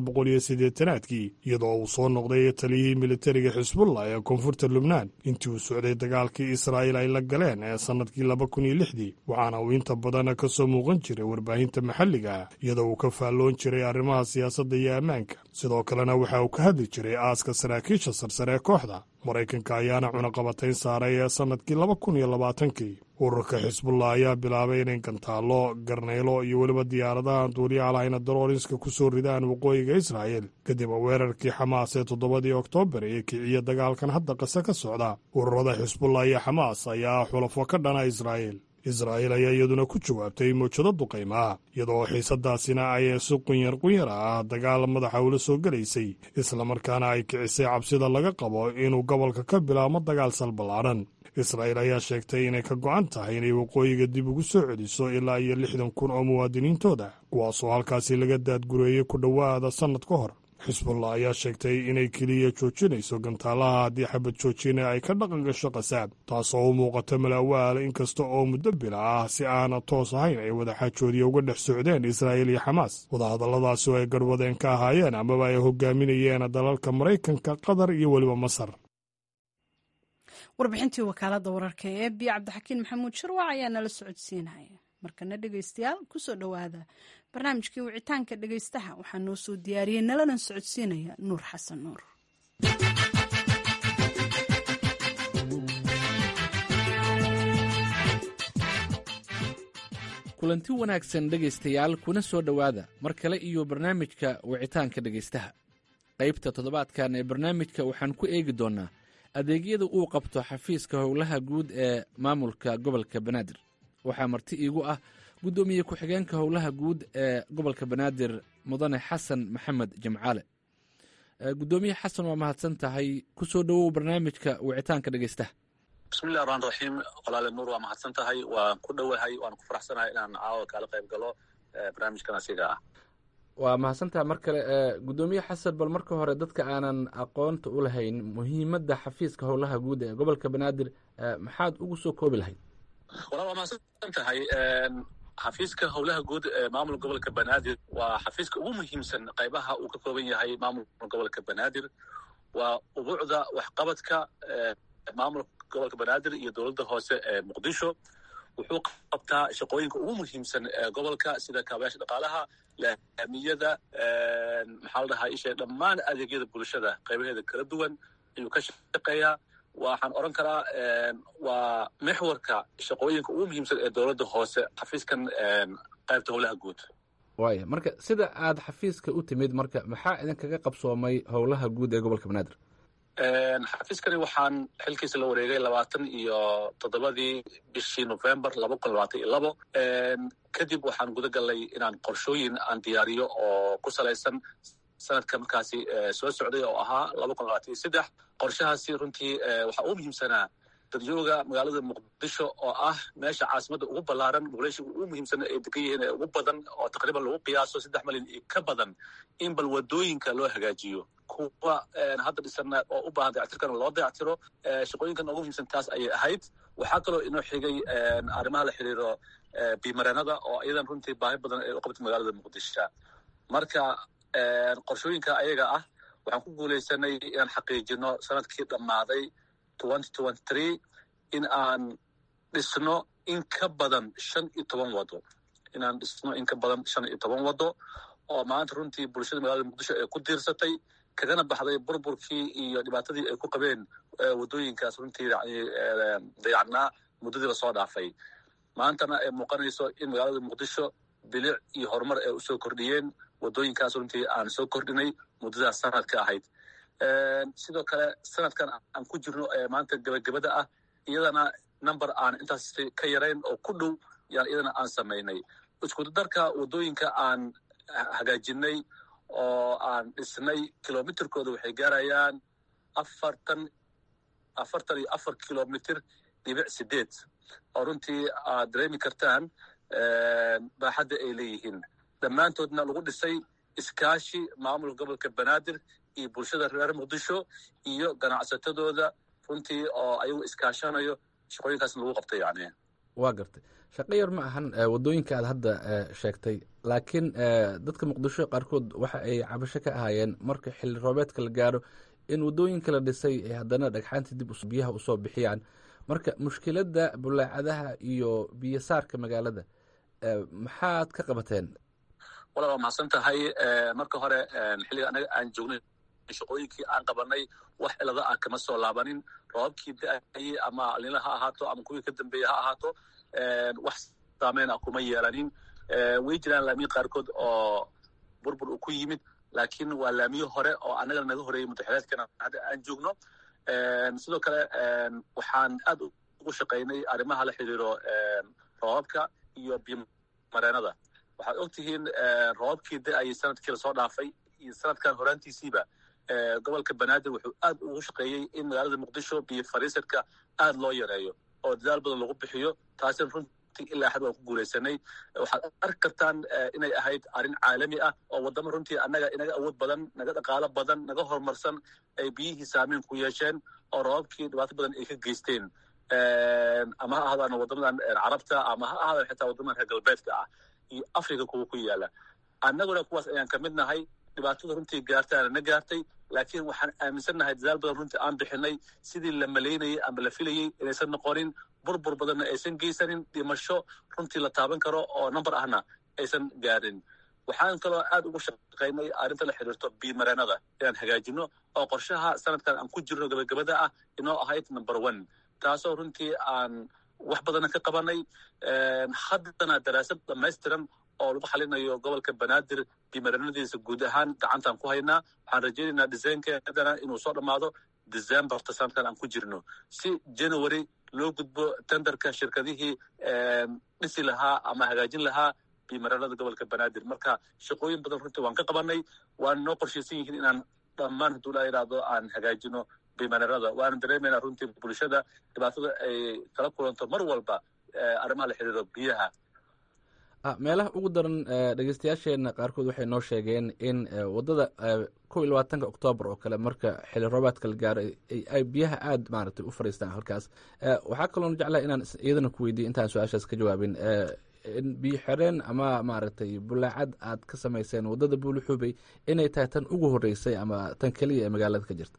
1980aadkii iyadoo uu soo noqday taliyihii militariga xisbullah ee koonfurta lubnaan intii uu socday dagaalkii israa'iil ay la galeen ee sannadkii 2006 waxaana uu inta badan ka soo muuqan jiray warbaahinta maxalliga ah iyadoo uu ka faalloon jiray arrimaha siyaasadda iyo ammaanka. sidoo kalena waxa uu ka hadli jiray aaska saraakiisha sarsare ee kooxda. maraykanka ayaana cunaqabatayn saaray ee sannadkii 2020kii. ururka xisbullah ayaa bilaabay inay gantaallo garnaylo iyo weliba diyaaradaha duuliyaha lahayna daroorinska ku soo ridaan waqooyiga israa'iil kadib weerarkii xamaas ee 7 oktoobar ee kiciya dagaalkan hadda qase ka socda. ururada xisbullah iyo xamaas ayaa xulafo ka dhana israa'iil. israa'iil ayaa iyaduna ku jawaabtay mawjado duqaymaha iyadoo xiisadaasina ay si qunyar ah dagaal madaxa ula soo gelaysay islamarkaana ay kicisay cabsida laga qabo inuu gobolka ka bilaabmo dagaal salballaaran. israa'iil ayaa sheegtay inay ka go'an tahay inay waqooyiga dib ugu soo celiso ilaa iyo 60,000 oo muwaadiniintooda kuwaasoo halkaasi laga daadgureeyey ku dhowaada sannad ka hor. xisbullah ayaa sheegtay inay keliya joojinayso gantaalaha haddii xabad joojina ay ka dhaqan gasho qasaab taasoo u muuqata malaawaal inkasta oo muddo bila ah si aana toos ahayn ay wadaxaajoodiya uga dhex socdeen israa'iil iyo xamaas. wadahadalladaasi oo ay garwadeen ka ahaayeen amaba ay hogaaminayeen dalalka maraykanka qatar iyo weliba masar. warbixintii wakaaladda wararka ee b cabdixakiin maxamuud shirwac ayaa nala socodsiinaya. markana dhegaystayaal kusoo dhowaada barnaamijkii wicitaanka dhegaystaha waxaa noo soo diyaariyey nalana socodsiinaya nuur xasan nuur. kulanti wanaagsan dhegaystayaal kuna soo dhowaada mar kale iyo barnaamijka wicitaanka dhegaystaha. qaybta toddobaadkan ee barnaamijka waxaan ku eegi doonnaa adeegyada uu qabto xafiiska howlaha guud ee maamulka gobolka banaadir. waxaa marti iigu ah guddoomiye ku-xigeenka howlaha guud ee gobolka banaadir mudane xasan maxamed jimcaale. guddoomiye xasan waa mahadsan tahay ku soo dhowow barnaamijka wicitaanka dhegaystaha. bismillahi raxmaan raxiim. walaale nuur waa mahadsan tahay waan ku dhowahay waan ku faraxsanahay inaan caawa kaala qayb galo barnaamijkan asiga ah. waa mahadsantaha mar kale. guddoomiye xasan bal marka hore dadka aanan aqoonta u lahayn muhiimadda xafiiska howlaha guud ee gobolka banaadir maxaad ugu soo koobi lahayd? walaal waa mahadsan tahay. xafiiska howlaha guud ee maamulka gobolka banaadir waa xafiiska ugu muhiimsan qaybaha uu ka kooban yahay maamulka gobolka banaadir. waa ubuucda waxqabadka maamulka gobolka banaadir iyo dowladda hoose ee muqdisho. wuxuu qabtaa shaqooyinka ugu muhiimsan ee gobolka sida kaabayaasha dhaqaalaha, laamiyada, maxaa la dhahaa isha dhammaan adeegyada bulshada qaybaheeda kala duwan ayuu ka shaqeeyaa. waxaan odhan karaa waa mexwarka shaqooyinka ugu muhiimsan ee dowladda hoose xafiiskan qaybta howlaha guud. waaya marka sida aad xafiiska u timid marka maxaa idinkaga qabsoomay howlaha guud ee gobolka banaadir? xafiiskani waxaan xilkiisa la wareegay 27 bishii November 2022. kadib waxaan guda galay inaan qorshooyin aan diyaariyo oo ku salaysan sanadka markaasi soo socday oo ahaa 2023. qorshahaasi runtii waxaa ugu muhiimsanaa dadjooga magaalada muqdisho oo ah meesha caasimadda ugu ballaaran population ugu muhiimsan ay degan yihiin ee ugu badan oo taqriiban lagu qiyaaso 3 milyan iyo ka badan in bal wadooyinka loo hagaajiyo kuwa hadda dhisana oo u baahan dayactirkana loo dayactiro. shaqooyinkan ugu muhiimsan taas ayay ahayd. waxaa kaloo inoo xigay arrimaha la xiriiro bimareenada oo iyadan runtii baahi badan ay u qabtay magaalada muqdisho. marka qorshooyinka ayaga ah waxaan ku guulaysanay inaan xaqiijino sanadkii dhammaaday 2023 in aan dhisno in ka badan 15 wado inaan dhisno in ka badan 15 wado oo maanta runtii bulshada magaalada muqdisho ay ku diirsatay kagana baxday burburkii iyo dhibaatadii ay ku qabeen wadooyinkaas runtii dayacnaa muddadii lasoo dhaafay. maantana ay muuqanayso in magaalada muqdisho bilic iyo horumar ay usoo kordhiyeen wadooyinkaas runtii aan soo kordhinay muddadaas sanadka ahayd. sidoo kale sanadkan aan ku jirno maanta gabagabada ah iyadana number aan intaas ka yarayn oo ku dhow yaan iyadana aan samaynay. iskudarka wadooyinka aan hagaajinay oo aan dhisnay kilomitirkooda waxay gaarayaan 44 kilomitir dhibic 8 oo runtii aad dareemi kartaan baaxadda ay leeyihiin. dhammaantoodna lagu dhisay iskaashi maamulka gobolka banaadir iyo bulshada reer muqdisho iyo ganacsatadooda runtii oo ayagu iskaashanayo shaqooyinkaasna lagu qabtay. yani waa gartay shaqo yar ma ahan wadooyinka aad hadda sheegtay, laakiin dadka muqdisho qaarkood waxa ay cabasho ka ahaayeen marka xilli roobeedka la gaaro in wadooyinka la dhisay ay haddana dhagxaantii dib biyaha usoo bixiyaan. marka mushkiladda bulaacadaha iyo biyo saarka magaalada maxaad ka qabateen? walaal waa mahadsan tahay. marka hore xilliga anaga aan joognay shaqooyinkii aan qabanay wax cilada ah kama soo laabanin. roobabkii da-ayay ama alina ha ahaato ama kuwii ka dambeeya ha ahaato wax saameyn ah kuma yeelanin. way jiraan laamiyo qaarkood oo burbur uu ku yimid, laakiin waa laamiyo hore oo anagana naga horeeyey mutaxileedkana hadda aan joogno. sidoo kale waxaan aad ugu shaqaynay arrimaha la xiriiro roobabka iyo bimareenada. waxaad ogtihiin roobabkii da-ayay sanadkii lasoo dhaafay iyo sanadkan horaantiisiiba gobolka banaadir wuxuu aad ugu shaqeeyey in magaalada muqdisho biyo fariisadka aad loo yareeyo oo dadaal badan lagu bixiyo. taasina runtii ilaa xad waan ku guulaysanay. waxaad arki kartaan inay ahayd arrin caalami ah oo wadamo runtii annaga inaga awood badan, naga dhaqaalo badan, naga horumarsan ay biyihii saameyn ku yeesheen oo roobabkii dhibaato badan ay ka geysteen. ama ha ahaadaan wadamadan carabta ama ha ahaadaan xitaa wadamadan reer galbeedka ah iyo africa kuwa ku yaala. annaguna kuwaas ayaan ka mid nahay. dhibaatada runtii gaartaana na gaartay, laakiin waxaan aaminsannahay dadaal badan runtii aan bixinay sidii la malaynayay ama la filayey inaysan noqonin, burbur badanna aysan geysanin, dhimasho runtii la taaban karo oo number ahna aysan gaarin. waxaan kaloo aad ugu shaqaynay arrinta la xiriirto bimareenada inaan hagaajino oo qorshaha sanadkan aan ku jirno gabagabada ah inoo ahayd number 1, taasoo runtii aan wax badanna ka qabanay. haddana daraasad dhamaystiran oo lagu xalinayo gobolka banaadir bimareenadiisa guud ahaan gacantaan ku haynaa. waxaan rajaynaynaa disaynkeedana inuu soo dhammaado decemberta sanadkan aan ku jirno si january loo gudbo tenderka shirkadihii dhisi lahaa ama hagaajin lahaa bimareenada gobolka banaadir. marka shaqooyin badan runtii waan ka qabanay, waana noo qorshaysan yihiin inaan dhammaan hadduu la yidhaahdo aan hagaajino bimareenada. waana dareemaynaa runtii bulshada dhibaatada ay kala kulanto mar walba arrimaha la xiriiro biyaha. meelaha ugu daran dhegeystayaasheena qaarkood waxay noo sheegeen in wadada 21 oktoobar oo kale marka xilli roobaadka la gaaro ay biyaha aada maaragtay u fariistaan halkaas. waxaa kaloon jeclaa inaan iyadana ku weydiiyo intaan su-aashaas ka jawaabin in biyo xireen ama maaragtay bulaacad aad ka samayseen wadada buulixubey inay tahay tan ugu horeysay ama tan keliya ee magaalada ka jirta.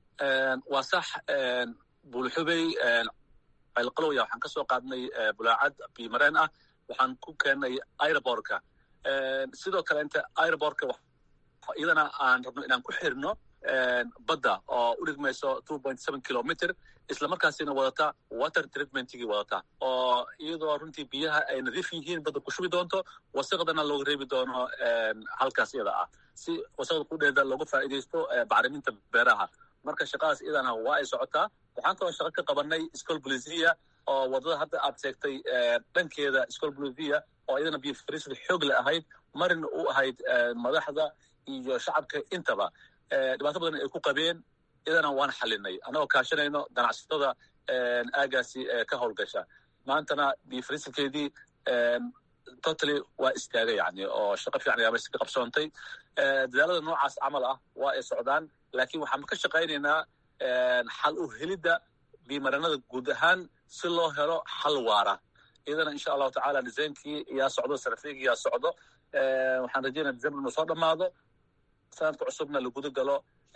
waa sax. buulixubey ceelqalowya waxaan kasoo qaadnay bulaacad bimareen ah, waxaan ku keenay aerobortka. sidoo kale inta aerobortka iyadana aan rabno inaan ku xirno badda oo u dhigmayso 2.7 kilomitr islamarkaasina wadata water treatmentigii wadata oo iyadoo runtii biyaha ay nadiif yihiin badda ku shubi doonto, wasaqdana looga reebi doono halkaas iyada ah si wasaqda kudheeda loogu faa'iidaysto bacriminta beeraha. marka shaqadaas iyadana waa ay socotaa. waxaan kaloo shaqo ka qabanay school bolisia oo wadada hadda aad sheegtay dhankeeda school bolisia oo iyadana biyo fariisada xoog le ahayd, marin u ahayd madaxda iyo shacabka intaba dhibaato badan ay ku qabeen. iyadana waan xalinay annagoo kaashanayno ganacsatada aagaasi ka howlgasha. maantana biyo fariisadkeedii totally waa istaagay yani oo shaqo fiican ayaa meesha ka qabsoontay. dadaalada noocaas camal ah waa ay socdaan, laakiin waxaan ka shaqaynaynaa xal u helidda biimaranada guud ahaan si loo helo xal waara. iyadana insha allahu tacaala disaynkii yaa socdo, sarafigii yaa socdo. waxaan rajeynaya december inuu soo dhammaado, sanadka cusubna la guda galo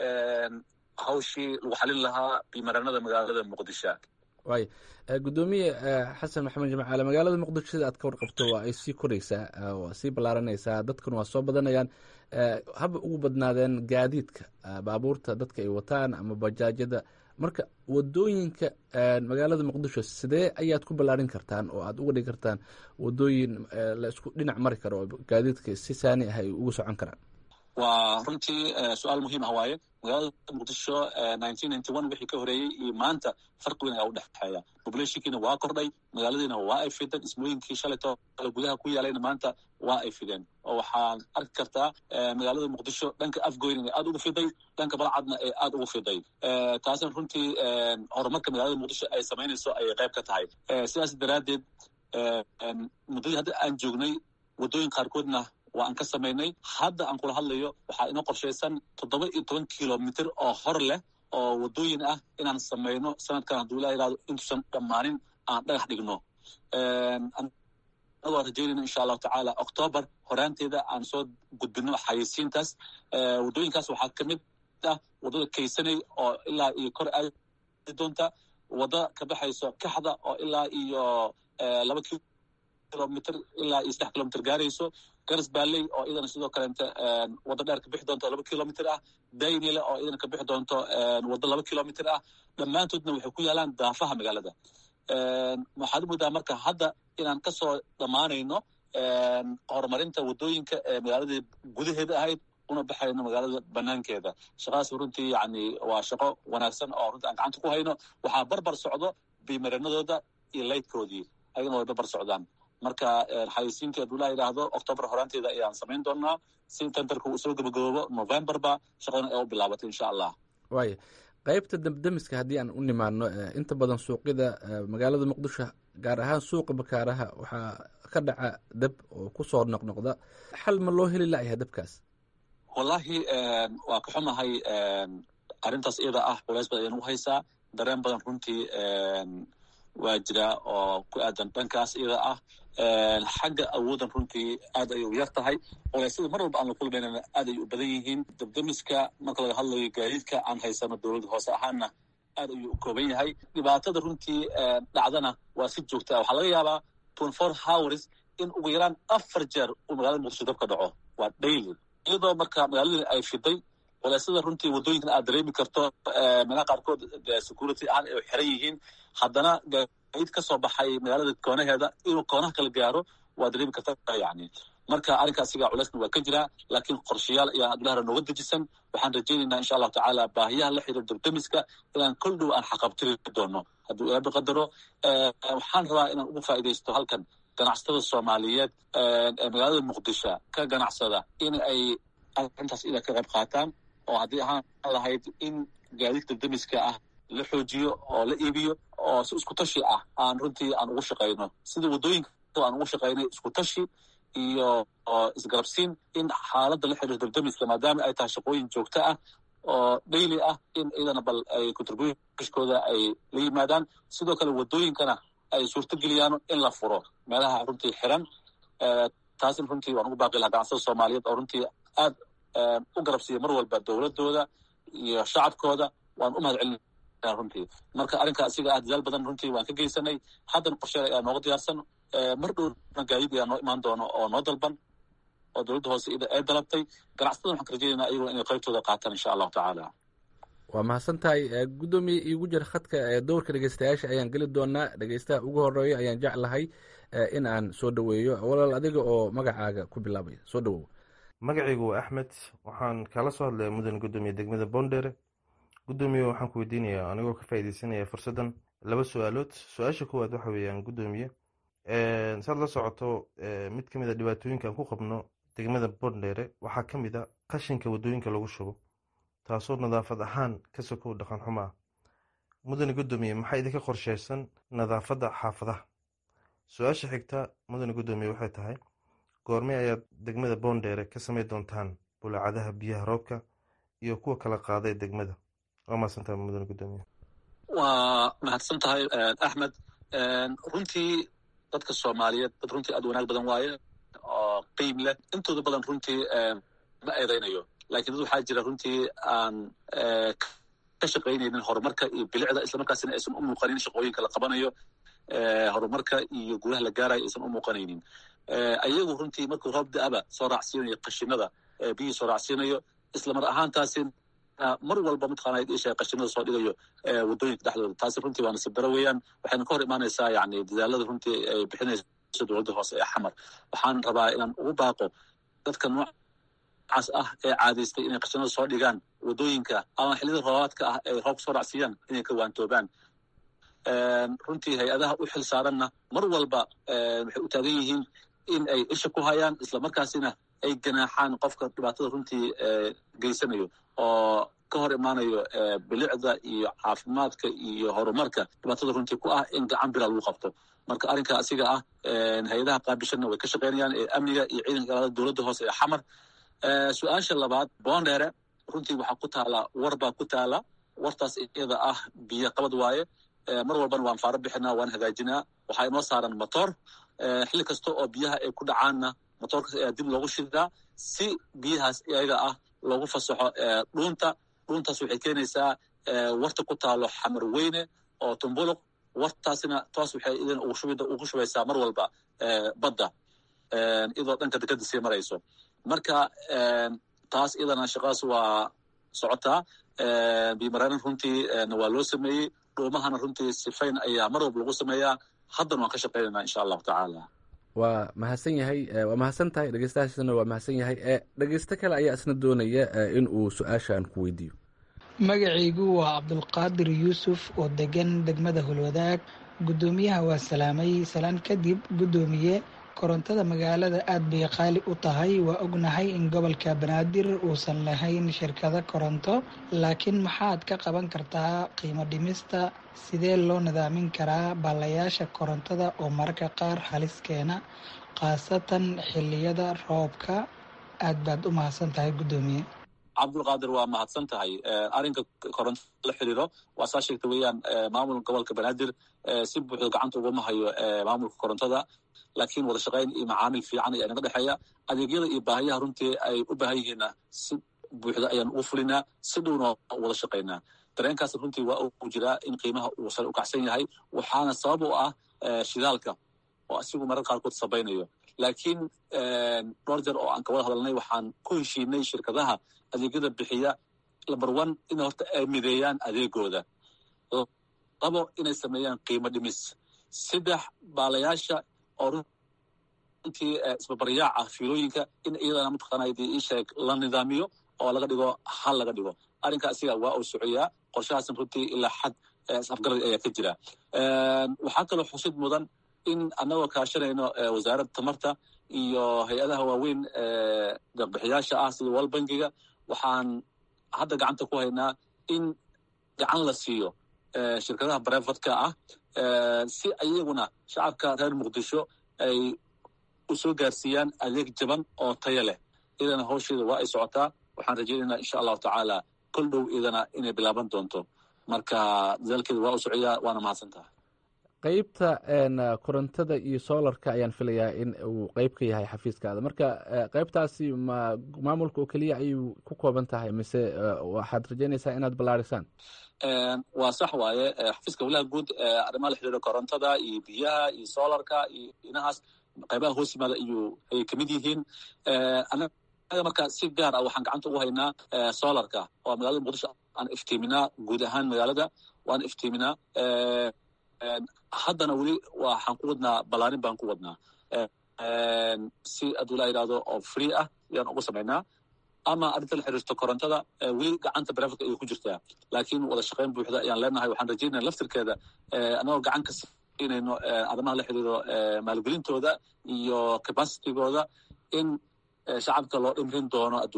hawshii lagu xalin lahaa biimaranada magaalada muqdisho. waay gudoomiye xasan maxamed jimcaale, magaalada muqdisho sida aad ka warqabto waa ay sii koraysaa, waa sii ballaaranaysaa, dadkuna waa soo badanayaan. haba ugu badnaadeen gaadiidka baabuurta dadka ay wataan ama bajaajyada. marka wadooyinka magaalada muqdisho sidee ayaad ku ballaarin kartaan oo aad uga dhigi kartaan wadooyin la isku dhinac mari karo oo gaadiidka si saani ah ay ugu socon karaan? waa runtii su-aal muhiim ah waaye. magaalada muqdisho wixii ka horeeyey iyo maanta farqi weyn ayaa udhexeeya. populationkiina waa kordhay, magaaladiina waa ay fideen, dhismooyinkii shalayto gudaha ku yaalayna maanta waa ay fideen. oo waxaan arki kartaa magaalada muqdisho dhanka afgoyn inay aada ugu fiday, dhanka balcadna ay aada ugu fiday. taasina runtii horumarka magaalada muqdisho ay samaynayso ayay qayb ka tahay. sidaas daraaddeed muddadii hadda aan joognay waddooyin qaarkoodna waa aan ka samaynay. hadda aan kula hadlayo waxaa inoo qorshaysan 17 kilomitr oo hor leh oo wadooyin ah inaan samayno sanadkan hadduu ilaa yihahdo intuusan dhammaanin aan dhagax dhigno. anagoo rajeynayno insha allahu tacaala octoobar horaanteeda aan soo gudbino xayeysiintaas. wadooyinkaas waxaa kamid ah wadada kaysanay oo ilaa iyo kor aadi doonta, wada ka baxayso kaxda oo ilaa iyo 2 kilomitr ilaa iyo 3 kilomitr gaarayso, garas baaley oo idana sidoo kaleenta wada dheer ka bixi doonto 2 kilomitr ah, daynile oo idana ka bixi doonto wada 2 kilomitr ah. dhammaantoodna waxay ku yaalaan daafaha magaalada. waxaad u moodaa marka hadda inaan kasoo dhammaanayno horumarinta wadooyinka ee magaalada gudaheeda ahayd una baxayno magaalada banaankeeda. shaqadaas runtii yani waa shaqo wanaagsan oo runtii aan gacanta ku hayno. waxaa barbar socdo biimaranadooda iyo laydkoodii ayagana way barbar socdaan. marka xayeysiintii hadduu laa yidhaahdo octoobar horaanteeda ayaan samayn doonaa si tentarka uu soo gabagaboobo novemberba shaqadana ay u bilaabatay insha allah. waaya qaybta damdamiska haddii aan u nimaadno, inta badan suuqyada magaalada muqdisho gaar ahaan suuqa bakaaraha waxaa ka dhaca dab oo kusoo noqnoqda. xal ma loo heli layahay dabkaas? wallahi waa ka xumahay arrintaas iyada ah culays badan ayaan u haysaa. dareen badan runtii waa jira oo ku aadan dhankaas iyada ah. xagga awoodan runtii aad ayay u yar tahay. culeysyada mar walba aan la kulmaynana aad ay u badan yihiin. dabdamiska marka laga hadlayo gaadiidka aan haysano dowladda hoose ahaana aad ayuu u kooban yahay. dhibaatada runtii dhacdana waa si joogta. waxaa laga yaabaa 24 hours in ugu yaraan 4 jeer uu magaalada muqdisho dabka dhaco, waa daily. iyadoo marka magaaladii ay fiday, culeysyada runtii wadooyinkan aad dareemi karto meelaha qaarkood security ahaan ay xiran yihiin, haddana gaadiid ka soo baxay magaalada koonaheeda inuu koonaha kala gaaro waa dareemi karta yani. marka arrinkaasiga culeysna waa ka jiraa, laakiin qorshayaal ayaan abdulahra nooga dejisan. waxaan rajaynaynaa insha allahu tacaala baahiyaha la xiriira dabdamiska inaan kol dhow aan xaqabtiri doono hadduu eeba qadaro. waxaan rabaa inaan ugu faa'iidaysto halkan ganacsatada soomaaliyeed ee magaalada muqdisho ka ganacsada in ay arrintaas ida ka qayb qaataan, oo haddii ahaan lahayd in gaadiidka dabdamiska ah la xoojiyo oo la iibiyo oo si isku tashi ah aan runtii aan ugu shaqayno sida wadooyinka aan ugu shaqaynay isku tashi iyo isgarabsiin. in xaaladda la xiriirta dabdamiska maadaama ay tahay shaqooyin joogto ah oo daily ah in idana bal ay contributionkooda ay la yimaadaan. sidoo kale wadooyinkana ay suurtageliyaan in la furo meelaha runtii xiran. taasina runtii waan ugu baaqi lahaa ganacsada soomaaliyeed oo runtii aad u garabsiiya mar walba dowladooda iyo shacabkooda. waan u mahad celina runtii. marka arrinka asiga ah dadaal badan runtii waan ka geysanay. haddana qorsheeda ayaa nooga diyaarsan. mar dhowna gaadiid ayaa noo imaan doono oo noo dalban oo dowladda hoose ay dalabtay. ganacsatada waxaan ka rajeynayna iyaguna inay qaybtooda qaataan insha allahu tacaala. waa mahadsan tahay guddoomiye iigu jir khadka dowrka dhegeystayaasha ayaan geli doonaa. dhegeystaha ugu horeeya ayaan jeclahay in aan soo dhoweeyo. walaal adiga oo magacaaga ku bilaabaya soo dhowow. magacaygu waa axmed, waxaan kala soo hadlaya mudan guddoomiye degmada boondheere. guddoomiye waxaan ku weydiinayaa anigoo ka faa'iideysanaya fursaddan 2 su-aalood. su-aasha koowaad waxa weeyaan guddoomiye, saad la socoto mid ka mid a dhibaatooyinka aan ku qabno degmada Boondheere waxaa ka mid a qashinka waddooyinka lagu shubo, taasoo nadaafad ahaan ka sokow dhaqan xumo ah. mudane guddoomiye, maxaa idinka qorsheysan nadaafadda xaafadaha? su-aasha xigta mudane guddoomiye waxay tahay, goormee ayaad degmada Boondheere ka samayn doontaan bulaacadaha biyaha roobka iyo kuwa kala qaada ee degmada? waa mahadsantahay mudane guddoomiye. waa mahadsan tahay axmed. runtii dadka soomaaliyeed dad runtii aad wanaag badan waaye oo qiim leh, intooda badan runtii ma eedeynayo, laakiin dad waxaa jira runtii aan ka shaqaynaynin horumarka iyo bilicda, islamarkaasina aysan u muuqanin shaqooyinka la qabanayo, horumarka iyo guulaha la gaarayo aysan u muuqanaynin. ayagu runtii markuu roob da-aba soo raacsiinayo qashinada, biyihii soo raacsiinayo, islamar ahaantaasi mar walba mataqaanaa isha qashinada soo dhigayo waddooyinka dhexdooda. taasi runtii waa nasiib daro weeyaan, waxayna ka hor imaanaysaa yani dadaalada runtii ay bixinayso dowladda hoose ee xamar. waxaan rabaa inaan ugu baaqo dadka noocaas ah ee caadaystay inay qashinada soo dhigaan waddooyinka ama xilliyada roobaadka ah ay roob soo raacsiiyaan inay ka waantoobaan. runtii hay-adaha u xil saaranna mar walba waxay u taagan yihiin in ay isha ku hayaan, islamarkaasina ay ganaaxaan qofka dhibaatada runtii geysanayo oo ka hor imaanayo bilicda iyo caafimaadka iyo horumarka dhibaatada runtii ku ah in gacan bira lagu qabto. marka arrinka asiga ah hay-adaha qaabishana way ka shaqaynayaan ee amniga iyo ciidanka ilaalada dowladda hoose ee xamar. su-aasha labaad, Boondheere runtii waxaa ku taala war baa ku taala, wartaas iyada ah biyo qabad waaye. mar walbana waan faaro bixinaa, waan hagaajinaa. waxaa inoo saaran motor, xilli kasta oo biyaha ay ku dhacaanna motoorkaas ayaa dib loogu shidaa si biyahaas iyaga ah loogu fasaxo dhuuntaas waxay keenaysaa warta ku taalo xamar weyne oo tumbuluq. wartaasina toos waxay idin ugu shubaysaa mar walba badda, iyadoo dhanka dekada sii marayso. marka taas iyadana shaqaas waa socotaa. biyomareenan runtii waa loo sameeyey, dhuumahana runtii sifayn ayaa mar walba lagu sameeyaa. haddana waan ka shaqaynaynaa insha allahu tacaala. waa mahadsan yahay, waa mahadsan tahay dhegeystahaasna waa mahadsan yahay. dhegeysto kale ayaa isna doonaya in uu su-aashaan ku weydiiyo. magacaygu waa cabdulqaadir yuusuf oo degan degmada holwadaag. guddoomiyaha waa salaamay. salaan kadib, guddoomiye, korontada magaalada aad bay qaali u tahay. waa ognahay in gobolka banaadir uusan lahayn shirkado koronto, laakiin maxaad ka qaban kartaa qiimo dhimista? sidee loo nidaamin karaa baalayaasha korontada oo mararka qaar halis keena, khaasatan xilliyada roobka? aad baad u mahadsan tahay guddoomiye. cabdulqaadir waa mahadsan tahay. arrinka korontada la xiriiro waa saa sheegta weeyaan, maamulka gobolka banaadir si buuxda gacanta ugama hayo maamulka korontada, laakiin wada shaqayn iyo macaamil fiican ayaa naga dhexeeya. adeegyada iyo baahiyaha runtii ay u baahan yihiinna si buuxda ayaan ugu fulinaa, si dhowna wada shaqaynaa. dareenkaas runtii waa uu jiraa in qiimaha uu sare u kacsan yahay, waxaana sabab u ah shidaalka oo asigu marar qaarkood sabaynayo. laakiin dhowr jeer oo aan ka wada hadalnay waxaan ku heshiinay shirkadaha adeegyada bixiya, number 1 in horta ay mideeyaan adeegooda, 2 inay sameeyaan qiimo dhimis, 3 baalayaasha oo runtii isbabaryaac ah fiilooyinka in iyadana mataqaanaa isheeg la nidaamiyo oo laga dhigo hal laga dhigo. arrinka asiga waa uu socoyaa, qorshahaasan runtii ilaa xad isafgarad ayaa ka jira. waxaa kaloo xusid mudan in annagoo kaashanayno wasaaradda tamarta iyo hay-adaha waaweyn deeqbixiyaasha ah sida world bankiga, waxaan hadda gacanta ku haynaa in gacan la siiyo shirkadaha barefadka ah si iyaguna shacabka reer muqdisho ay u soo gaarsiiyaan adeeg jaban oo tayo leh. idana hawsheeda waa ay socotaa, waxaan rajaynaynaa insha allahu tacaala kol dhow idana inay bilaaban doonto. marka dadaalkeeda waa u socyaa, waana mahadsantaha. qeybta korontada iyo solarka ayaan filayaa in uu qeyb ka yahay xafiiskaada. marka qeybtaasi ma maamulka oo keliya ayuu ku kooban tahay mise waxaad rajaynaysaa inaad ballaarisaan? waa sax waaye, xafiiska howlaha guud arrimaha la xiriira korontada iyo biyaha iyo solarka iyo inahaas qaybaha hoos yimaada ayay kamid yihiin. anaga marka si gaar ah waxaan gacanta ugu haynaa solarka oo magaalada muqdisho aan iftiiminaa, guud ahaan magaalada waan iftiiminaa. haddana weli waxaan ku wadnaa ballaarin baan ku wadnaa si hadduu la yidhahdo oo free ah ayaan ugu samaynaa. ama arrinta la xiriirto korontada weli gacanta barafika ayay ku jirtaa, laakiin wada shaqayn buuxda ayaan leenahay. waxaan rajaynaya laftirkeeda anagoo gacan ka siinayno arrimaha la xiriiro maalgelintooda iyo capacitigooda in shacabka loo dhimrin doono hadduu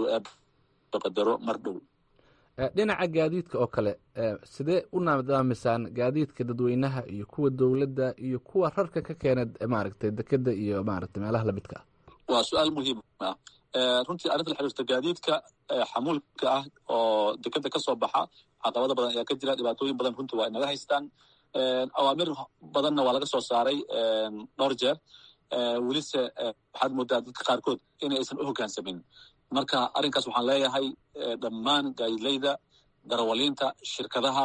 qadaro mar dhow. dhinaca gaadiidka oo kale sidee u nidaamisaan gaadiidka dadweynaha iyo kuwa dowladda iyo kuwa rarka ka keena maaragtay dekeda iyo maaragtay meelaha lamidka ah? waa su-aal muhiim ah. runtii arrinta la xiriirta gaadiidka xamuulka ah oo dekeda ka soo baxa caqabado badan ayaa ka jira, dhibaatooyin badan runtii waa inaga haystaan. awaamir badanna waa laga soo saaray dhowr jeer, welise waxaad moodaa dadka qaarkood inay aysan u hoggaansamin. marka arrinkaas waxaan leeyahay dhammaan gaadiidleyda, darawaliinta, shirkadaha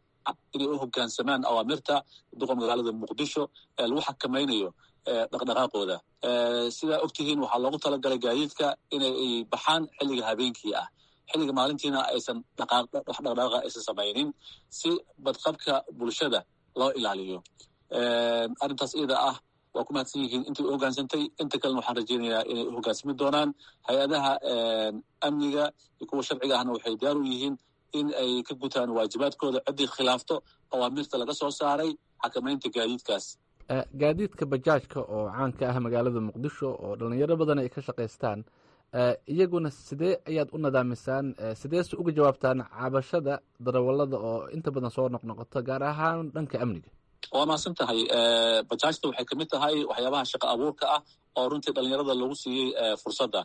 inay u hoggaansamaan awaamirta duqa magaalada muqdisho lagu xakamaynayo dhaqdhaqaaqooda. sidaa ogtihiin waxaa loogu talagalay gaadiidka inay baxaan xilliga habeenkii ah, xilliga maalintiina aysan dhaqdhaqaaqa aysan samaynin si badqabka bulshada loo ilaaliyo. arrintaas iyada ah waa ku mahadsan yihiin intii u hoggaansantay. inta kalena waxaan rajaynayaa inay u hoggaansami doonaan. hay-adaha amniga iyo kuwa sharciga ahna waxay diyaar u yihiin in ay ka gutaan waajibaadkooda ciddii khilaafto awaamirta laga soo saaray xakamaynta gaadiidkaas. gaadiidka bajaajka oo caanka ah magaalada muqdisho oo dhalinyaro badan ay ka shaqaystaan, iyaguna sidee ayaad u nidaamisaan, sideese uga jawaabtaan cabashada darawalada oo inta badan soo noqnoqoto gaar ahaan dhanka amniga? waa mahadsan tahay. bajaajta waxay kamid tahay waxyaabaha shaqo abuurka ah oo runtii dhalinyarada lagu siiyey fursadda.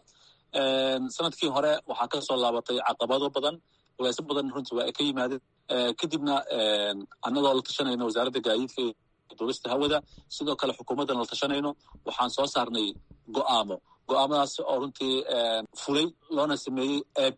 sanadkii hore waxaa ka soo laabatay caqabado badan, culeysyo badan runtii waa ay ka yimaadeen. kadibna annagoo la tashanayno wasaaradda gaadiidka iyo duulista hawada, sidoo kale xukuumaddan la tashanayno, waxaan soo saarnay go-aamadaas oo runtii fulay loona sameeyey ap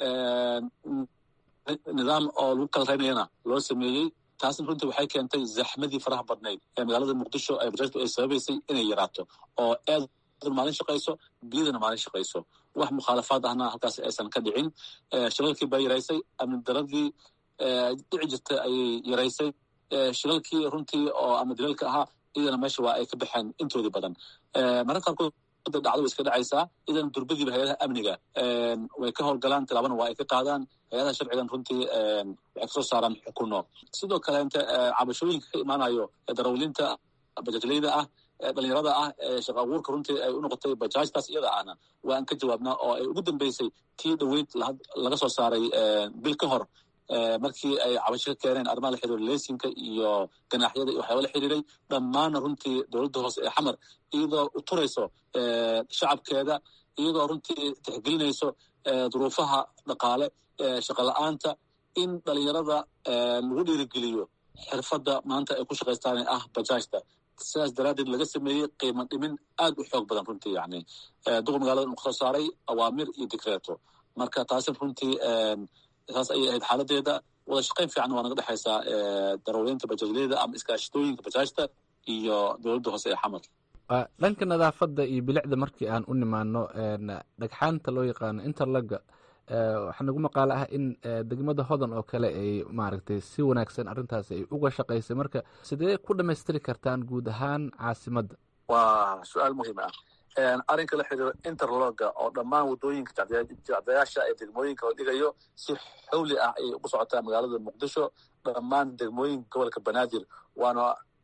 nidaam oo lagu kala raynayana loo sameeyey. taasna runtii waxay keentay zaxmadii faraha badnayd ee magaalada muqdisho ee bajaajtu ay sababaysay inay yaraato, oo eedna maalin shaqayso, biyadana maalin shaqayso. wax mukhaalafaad ahna halkaas aysan ka dhicin. shilalkii baa yaraysay, amni daradii dhici jirta ayay yaraysay. shilalkii runtii oo ama dilalka ahaa iyadana meesha waa ay ka baxeen intoodii badan. mararka qaarkood dhacdo way iska dhacaysaa, idan durbadiiba hay-adaha amniga way ka howlgalaan, tilaabana waa ay ka qaadaan. hay-adaha sharcigan runtii waxay kasoo saaraan xukuno. sidoo kaleente cabashooyinka ka imaanayo darawaliinta bajaajleyda ah, dhalinyarada ah, shaqa abuurka runtii ay u noqotay bajaajtaas iyada ahna waan ka jawaabnaa, oo ay ugu dambeysay tii dhaweyd laga soo saaray bil ka hor markii ay cabasho ka keeneen arrimaha la xiriiro leysinka iyo ganaaxyada iyo waxyaaba la xiriiray. dhammaanna runtii dowladda hoose ee xamar iyadoo u turayso shacabkeeda, iyadoo runtii tixgelinayso duruufaha dhaqaale, shaqa la-aanta, in dhalinyarada lagu dhiirigeliyo xirfadda maanta ay ku shaqaystaan ah bajaajta. sidaas daraaddeed laga sameeyey qiimo dhimin aad u xoog badan runtii. yani duqa magaalada uu kasoo saaray awaamir iyo dikreeto. marka taasina runtii saas ayay ahayd xaaladeeda. wada shaqayn fiican waa naga dhexaysaa darawaliinta bajaajleyda ama iskaashatooyinka bajaajta iyo dowladda hoose ee xamar. dhanka nadaafadda iyo bilicda markii aan u nimaano, dhagxaanta loo yaqaano interlaga, waxaa nagu maqaalo ah in degmada hodan oo kale ay maaragtay si wanaagsan arrintaas ay uga shaqaysay. marka sidee ku dhammaystiri kartaan guud ahaan caasimadda? waa su-aal muhiim ah. arrinka la xiriiro interloga oo dhammaan waddooyinka jacdayaasha ee degmooyinka oo dhigayo si xawli ah ayay ugu socotaa magaalada muqdisho, dhammaan degmooyinka gobolka banaadir. waana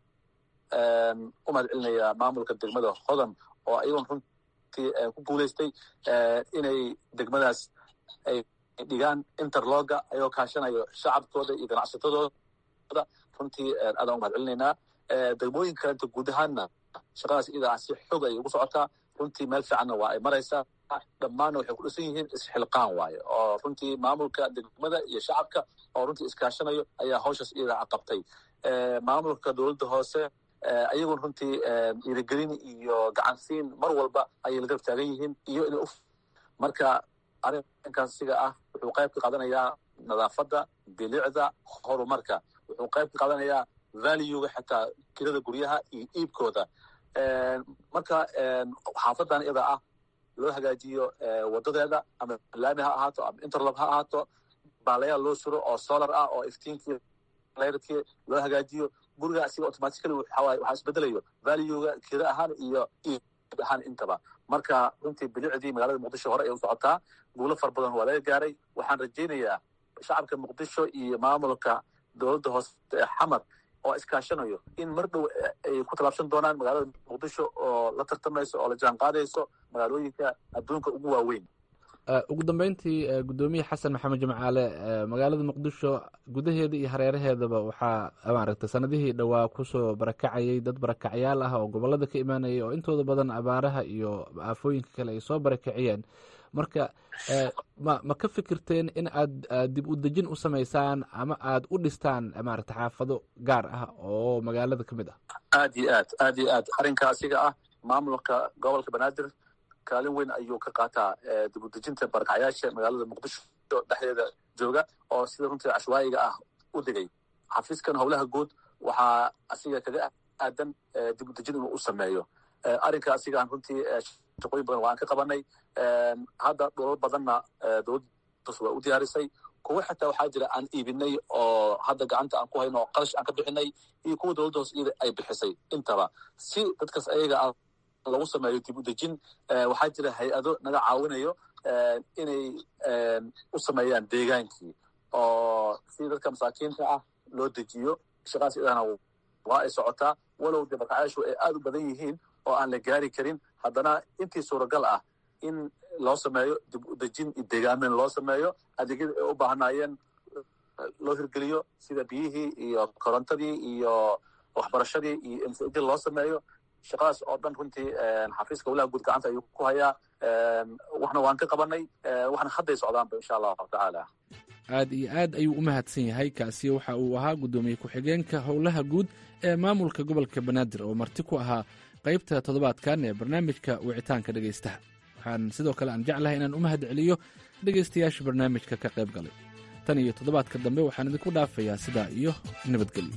u mahad celinayaa maamulka degmada hodan oo ayagoon runtii ku guulaystay inay degmadaas ay dhigaan interloga ayagoo kaashanayo shacabkooda iyo ganacsatadooda. runtii aadaan u mahad celinaynaa. degmooyinka kalenta guud ahaanna shaqadaas iyadaa si xoog ayay ugu socotaa. runtii meel fiicanna waa ay maraysaa. dhammaanna waxay ku dhisan yihiin isxilqaan waaye, oo runtii maamulka degmada iyo shacabka oo runtii iskaashanayo ayaa hawshaas iyadaa qabtay. maamulka dowladda hoose ayagoon runtii dhiirigelin iyo gacansiin mar walba ayay la garab taagan yihiin iyo inay marka arrinkaas siga ah wuxuu qayb ka qaadanayaa nadaafadda, bilicda, horumarka. wuxuu qayb ka qaadanayaa valuega xitaa kirada guryaha iyo iibkooda. marka xaafadan iyada ah loo hagaajiyo wadadeeda, ama laami ha ahaato ama interlob ha ahaato, baalayaal loo suro oo solar ah oo iftiinkii layrkii loo hagaajiyo. guriga asiga automatically waxaa isbedelayo valuega kira ahaan iyo ahaan intaba. Marka runtii bilicdii magaalada muqdisho hore ay u socotaa, guulo fara badan waa laga gaaray. Waxaan rajaynayaa shacabka muqdisho iyo maamulka dowladda hoose ee xamar oo iskaashanayo in mar dhow ay ku tallaabsan doonaan magaalada muqdisho oo la tartamayso oo la jaan qaadayso magaalooyinka adduunka ugu waaweyn. ugu dambeyntii gudoomiye xasan maxamed jimcaale, magaalada muqdisho gudaheeda iyo hareeraheedaba waxaa maaragtay sanadihii dhowaa kusoo barakacayay dad barakacyaal ah oo gobolada ka imaanayay oo intooda badan abaaraha iyo aafooyinka kale ay soo barakaciyeen. marka ma ka fikirteen in aad dib u dejin u samaysaan ama aad u dhistaan maaragtay xaafado gaar ah oo magaalada ka mid ah? aad iyo aad arrinka asiga ah maamulka gobolka banaadir kaalin weyn ayuu ka qaataa dib u dejinta barakacyaasha magaalada muqdisho dhexdeeda jooga oo sida runtii cashwaayiga ah u degay. xafiiskan howlaha guud waxaa asiga kaga aadan dib u dejin inuu u sameeyo. arrinka asigaan runtii shaqooyin badan waan ka qabanay. hadda dholal badanna dowladdas waa u diyaarisay. kuwa xitaa waxaa jira aan iibinay oo hadda gacanta aan ku hayno oo qarash aan ka bixinay, iyo kuwa dowladda hoose iyada ay bixisay intaba. si dadkaas ayaga ah lagu sameeyo dib u dejin, waxaa jira hay-ado naga caawinayo inay u sameeyaan deegaankii oo si dadka masaakiinta ah loo dejiyo. shaqaas iyadana waa ay socotaa, walow dee barakacyaashu ay aada u badan yihiin oo aan la gaari karin. haddana intii suuragal ah in loo sameeyo dib u dejin iyo deegaamin loo sameeyo, adeegyada ay u baahnaayeen loo hirgeliyo sida biyihii iyo korontadii iyo waxbarashadii iyo msd loo sameeyo. shaqadaas oo dhan runtii xafiiska howlaha guud gacanta ayuu ku hayaa. waxna waan ka qabanay, waxna hadday socdaanba insha allahu tacaala. aad iyo aad ayuu u mahadsan yahay. kaasi waxa uu ahaa gudoomiye ku-xigeenka howlaha guud ee maamulka gobolka banaadir oo marti ku ahaa qaybta toddobaadkan ee barnaamijka wicitaanka dhegaystaha. waxaan sidoo kale aan jeclahay inaan u mahad celiyo dhegaystayaasha barnaamijka ka qayb galay. tan iyo toddobaadka dambe waxaan idinku dhaafayaa sidaa iyo nabadgelyo.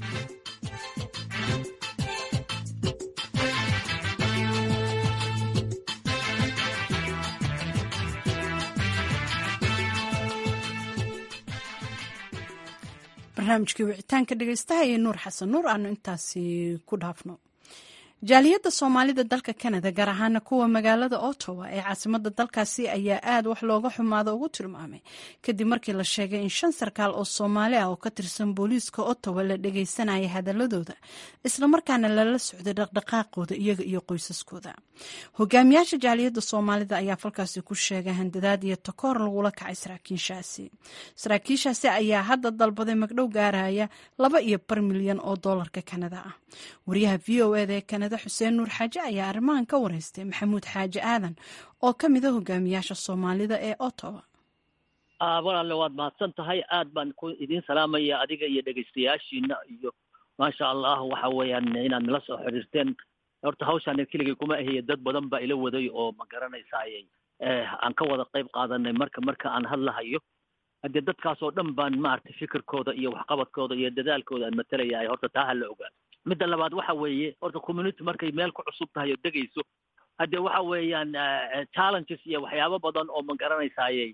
barnaamijkii wicitaanka dhegaystaha iyo nuur xasan nuur aanu intaasi ku dhaafno. jaaliyadda soomaalida dalka kanada gaar ahaana kuwa magaalada ottawa ee caasimada dalkaasi ayaa aad wax looga xumaado ugu tilmaamay kadib markii la sheegay in 5 sarkaal oo soomaali ah oo ka tirsan booliiska ottawa la dhegaysanaya hadaladooda islamarkaana lala socday dhaqdhaqaaqooda iyaga iyo qoysaskooda. hogaamiyaasha jaaliyadda soomaalida ayaa falkaasi ku sheegay handadaad iyo takoor lagula kacay saraakiishaasi ayaa hadda dalbaday magdhow gaaraya $2.2 milyan oo doolarka kanada ah. wariyaha v o eda ee kanada xuseen nuur xaaje ayaa arrimahan ka wareystay maxamuud xaaje aadan oo ka mid a hogaamiyaasha soomaalida ee ottawa. walaalle waad mahadsan tahay. aad baan ku idiin salaamaya adiga iyo dhegaystayaashiina iyo maasha allah waxa weeyaan inaad nala soo xiriirteen. horta hawshaan keligay kuma ahaye dad badan baa ila waday oo ma garanaysaaye aan ka wada qayb qaadanay marka aan hadlahayo. haddee dadkaasoo dhan baan maaragtay fikirkooda iyo waxqabadkooda iyo dadaalkooda aan matalayahay. horta taa ha la ogaado. midda labaad waxa weeye horta community markay meel ku cusub tahay oo degayso haddee waxa weeyaan challenges iyo waxyaabo badan oo ma garanaysaaye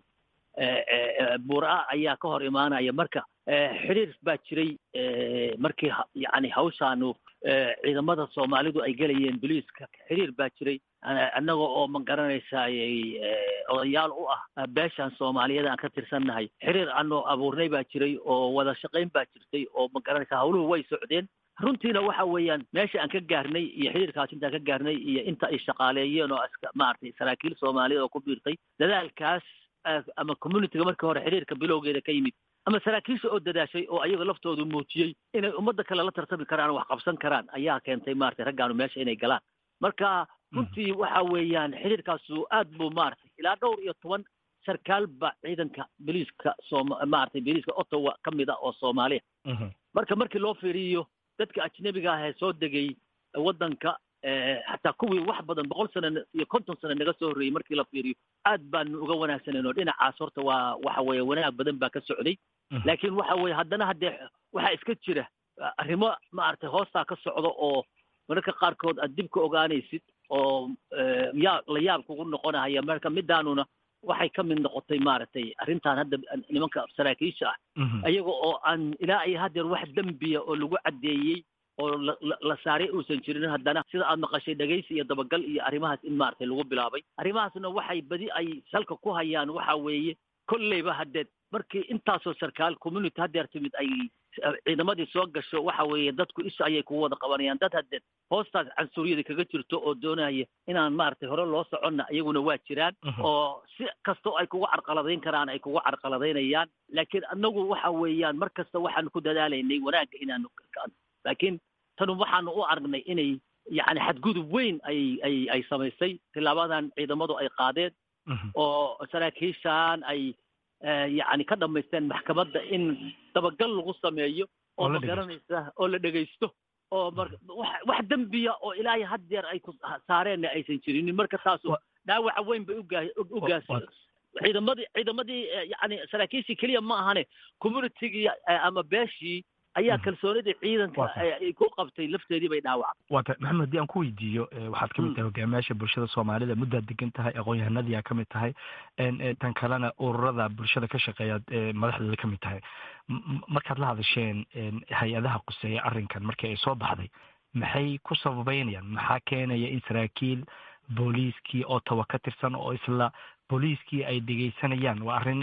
buura ayaa ka hor imaanaya. marka xiriir baa jiray markii yani hawshaanu ciidamada soomaalidu ay gelayeen boliiska. xiriir baa jiray annaga oo ma garanaysaaye odayaal u ah beeshaan soomaaliyada aan ka tirsannahay. xiriir aanu abuurnay baa jiray oo wada shaqayn baa jirtay oo ma garanaysaa hawluhu way socdeen. runtiina waxa weeyaan meesha aan ka gaarnay iyo xiriirkaas intaan ka gaarnay iyo inta ay shaqaaleeyeen oo maaragtay saraakiil soomaaliyad oo ku biirtay dadaalkaas ama communityga markii hore xiriirka bilowgeeda ka yimid ama saraakiisha oo dadaashay oo ayaga laftoodu muujiyey inay ummadda kale la tartami karaan wax qabsan karaan ayaa keentay maaragtay raggaanu meesha inay galaan. marka runtii waxa weeyaan xiriirkaasu aad buu maaragtay ilaa 12 sarkaal ba ciidanka boliiska maaragtay boliiska Ottawa ka mid ah oo Soomaaliya. markii loo fiiriyo dadka ajnabiga ah ee soo degay waddanka xataa kuwii wax badan 100 sano iyo 50 sano naga soo horreeyey markii la fiiriyo aad baan uga wanaagsanayno dhinacaas. horta waxa weeye wanaag badan baa ka socday. laakiin waxa weeye haddana haddee waxaa iska jira arrimo maaragtay hoostaa ka socdo oo mararka qaarkood aad dib ka ogaanaysid oo la yaab kugu noqonaya. marka midaanuna waxay ka mid noqotay maaragtay arrintan hadda nimanka saraakiisha ah ayaga oo aan ilaa iyo haddeer wax dembiya oo lagu caddeeyey oo la saaray uusan jirin haddana sida aad maqashay dhegaysi iyo dabagal iyo arrimahaas in maaragtay lagu bilaabay arrimahaasna waxay badi ay salka ku hayaan waxa weeye kolleyba haddeed markii intaasoo sarkaal community haddeer timid ay ciidamadii soo gasho waxa weeye dadku isha ayay kugu wada qabanayaan dad haddeed hoostaas cansuriyada kaga jirto oo doonaya inaan maaragtay hore loo soconna iyaguna waa jiraan oo si kastoo ay kugu carqaladayn karaan ay kugu carqaladaynayaan laakiin annagu waxa weeyaan mar kasta waxaanu ku dadaalaynay wanaagga inaanu laakiin tanu waxaanu u aragnay inay yacni xadgudub weyn ay samaysay tilaabadan ciidamadu ay qaadeen oo saraakiishaan ay yacni ka dhammaysteen maxkamadda in dabagal lagu sameeyo oo ma garanaysa oo la dhegaysto oo wax dembiya oo ilaahay haddeer ay ku saareenna aysan jirinin marka taasu dhaawaca weyn bay u gaasay ciidamadii yacni saraakiishii keliya ma ahane communitygii ama beeshii ayaa kalsoonida ciidanka ay ku qabtay lafteedii bay dhaawacday waata maxamed haddii aan ku weydiiyo waxaad ka mid tahay hogaamiyaasha bulshada soomaalida muddaad degan tahay aqoon-yahanadiyaa ka mid tahay tan kalena ururada bulshada ka shaqeeyaad madaxdooda ka mid tahay markaad la hadasheen hay-adaha quseeya arrinkan markii ay soo baxday maxay ku sababeynayaan maxaa keenaya in saraakiil booliiskii Ottawa ka tirsan oo isla booliiskii ay dhegeysanayaan waa arrin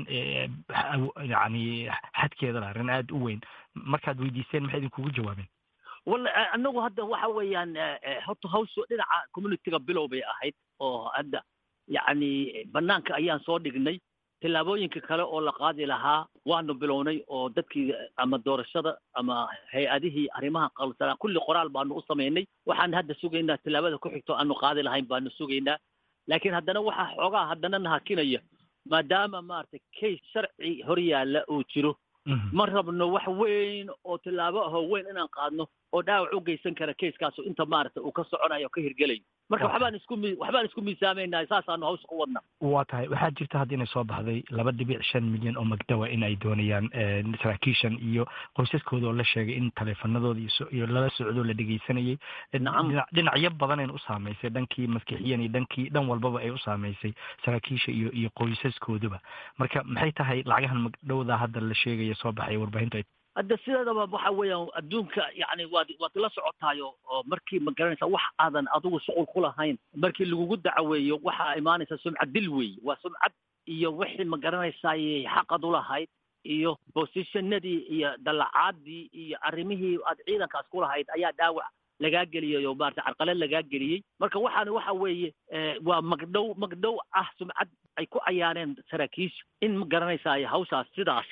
yani xadkeeda la arrin aad u weyn markaad weydiiseen maxay idinkugu jawaabeen walla annagu hadda waxa weeyaan horta hawshu dhinaca communityga bilow bay ahayd oo hadda yacni banaanka ayaan soo dhignay tillaabooyinka kale oo la qaadi lahaa waanu bilownay oo dadkii ama doorashada ama hay-adihii arrimaha qalsanaa kulli qoraal baanu u samaynay waxaan hadda sugaynaa tillaabada ku xigto aanu qaadi lahayn baanu sugaynaa laakiin haddana waxaa xoogaa haddana nahakinaya maadaama maaragtay case sharci hor yaalla uu jiro ma rabno wax weyn oo tillaabo ahoo weyn inaan qaadno oo dhaawac u geysan kara casekaas inta maaragtay uu ka soconayo ka hirgelayo marka waxbaan isku miisaameynaa saasaanu hawsha ku wadna waa tahay waxaa jirta hadda inay soo baxday 2.5 milyan oo magdawa in ay doonayaan saraakiishan iyo qoysaskooda oo la sheegay in taleefanadooda iyo lala socdo la dhegeysanayay dhinacyo badan ay u saameysay dhankii maskixiyan iyo dhan walbaba ay u saameysay saraakiisha iyo qoysaskooduba marka maxay tahay lacagahan magdhowda hadda la sheegaya soo baxay warbaahinta hadda sideedaba waxa weeyaan adduunka yacni waad la socotaayo oo markii ma garanaysa wax aadan adigu shuqul ku lahayn markii lagugu dacaweeyo waxaa imaanaysa sumcad dil weeye waa sumcad iyo wixii ma garanaysaay xaqad u lahayd iyo positionadii iyo dalacaadii iyo arrimihii aad ciidankaas ku lahayd ayaa dhaawac lagaa geliyey oo maarata carqalad lagaa geliyey marka waxaani waxa weeye waa magdhow ah sumcad ay ku cayaaneen saraakiisha in ma garanaysaay hawshaas sidaas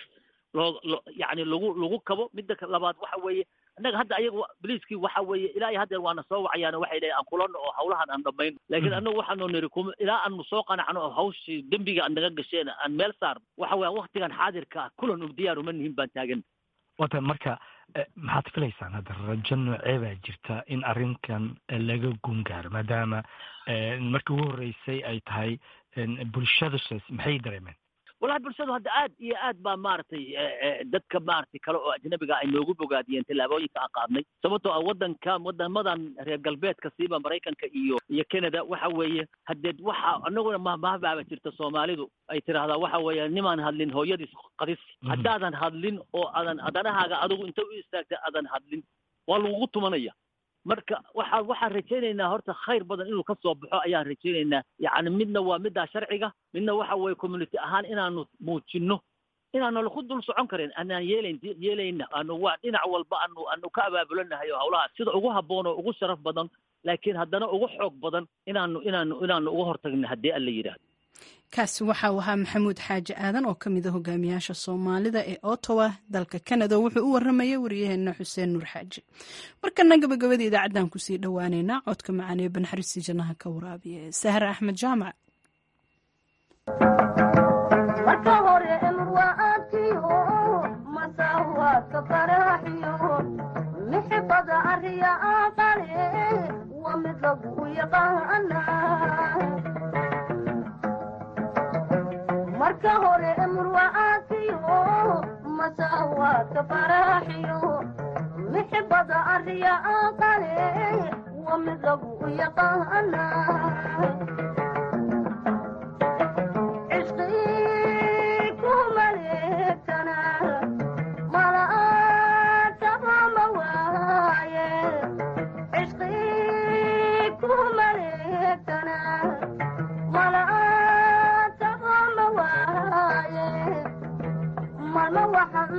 يعني لغو كبو مدة لبعض وحوي أنا هذا أيق بليسكي وحوي إلى هذا وأنا سوى عيانه واحد أقولون أو حولها أن ضمين لكن أنا وحنا نركم إلى أن نسوق أنا عنه هوش دمبي عند جشين أن ملسار وحوي وقت كان حاضر كلهم نبديار منهم بنتاجن وطن مركا maxaad filaysaan hadda rajo nooceebaa jirta in arrinkan laga gungaaro maadaama markii ugu horreysay ay tahay bulshadu maxay dareemeen والله برشلونة هذا عاد با مارتي دتك مارتي كلو أجنبي قاعد نوجو بقادين تلابوي كأقامني سبتو ودن مدن ريال قلبيت كسيبا أمريكان كإيو يا كندا وحوي هدد أنو ما بعد ترت الصومالي دو أي ترى هذا وحوي نمان هادلين هو يدي قديس هدادن هادلين أو أدنا هذا أدو أنتو يستاك أدن هادلين والله قطو منيا marka waxa rajaynaynaa horta khayr badan inuu ka soo baxo ayaan rajaynaynaa yani midna waa midda sharciga midna waxa way community ahaan inaanu muujino inaanu la dul socon karin anaan yeelayna aanu waa dhinac walba aanu ka abaabulanahay hawlaha sida ugu haboon oo ugu sharaf badan laakiin haddana ugu xoog badan inaanu uga hortagno haddii alla yiraahdo kaasi waxa uu ahaa maxamuud xaaji aadan oo ka mid ah hogaamiyaasha Soomaalida ee Ottawa dalka Canada wuxuu u waramayay wariyaheena Xuseen Nuur Xaaji markana gabagabada idaacadan ku sii dhawaanayna codka macaan ee Banxariisi Janaha ka waraabiye Sahra Axmed Jaamac marka hore imraatiyo masawa tafarahiyo mixbada ariya aqale wa midlagu yaqaana marka hore imraatiyo masawa tafarahiyo mixbada ariya aqale wa midlagu yaqaana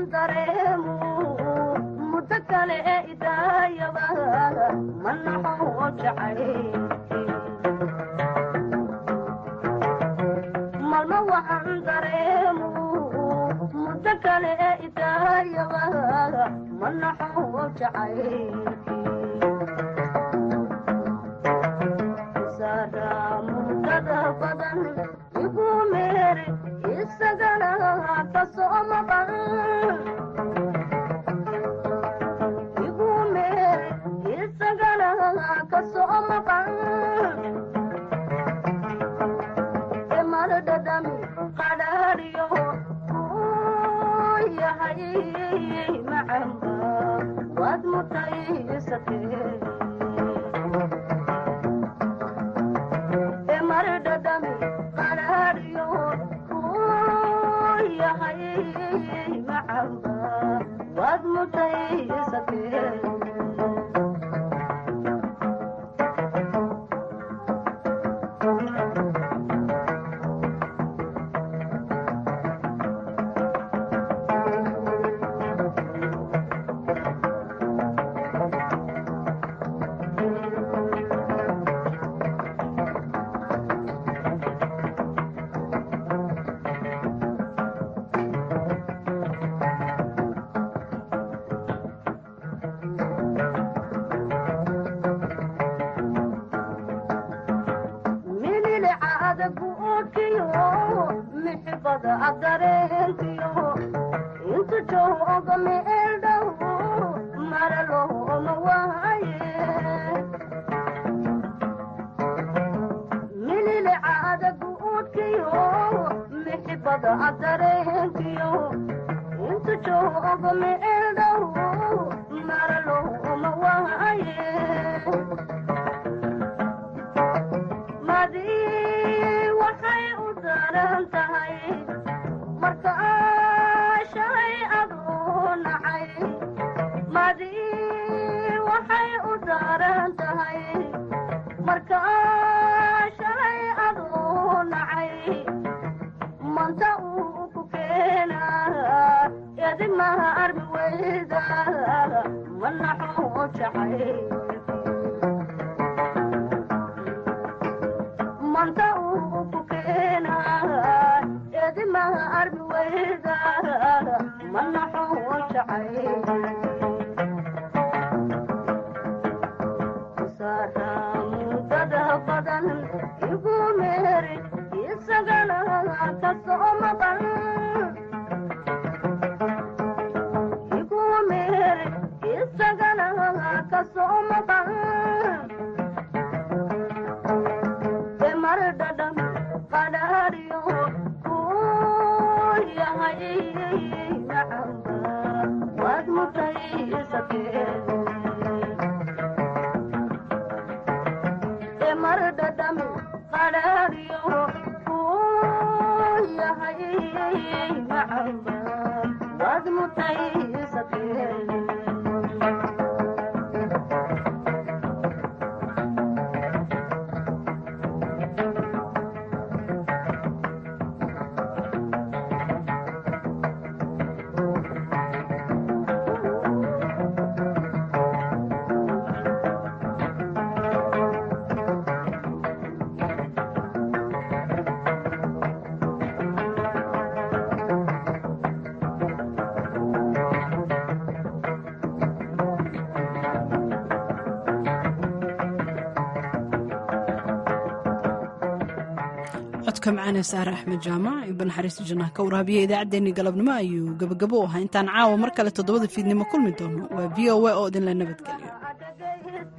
codka macana saare axmed jaamac ibn xariis janah ka waraabiya idaacaddeenii galabnimo ayuu gabagabo u ahaa intaan caawa mar kale 7 fiidnimo kulmi doono waa v o a oo idinla nabadgeliyo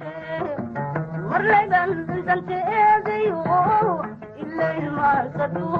marlayban danteedayo ilaa ilmaasadu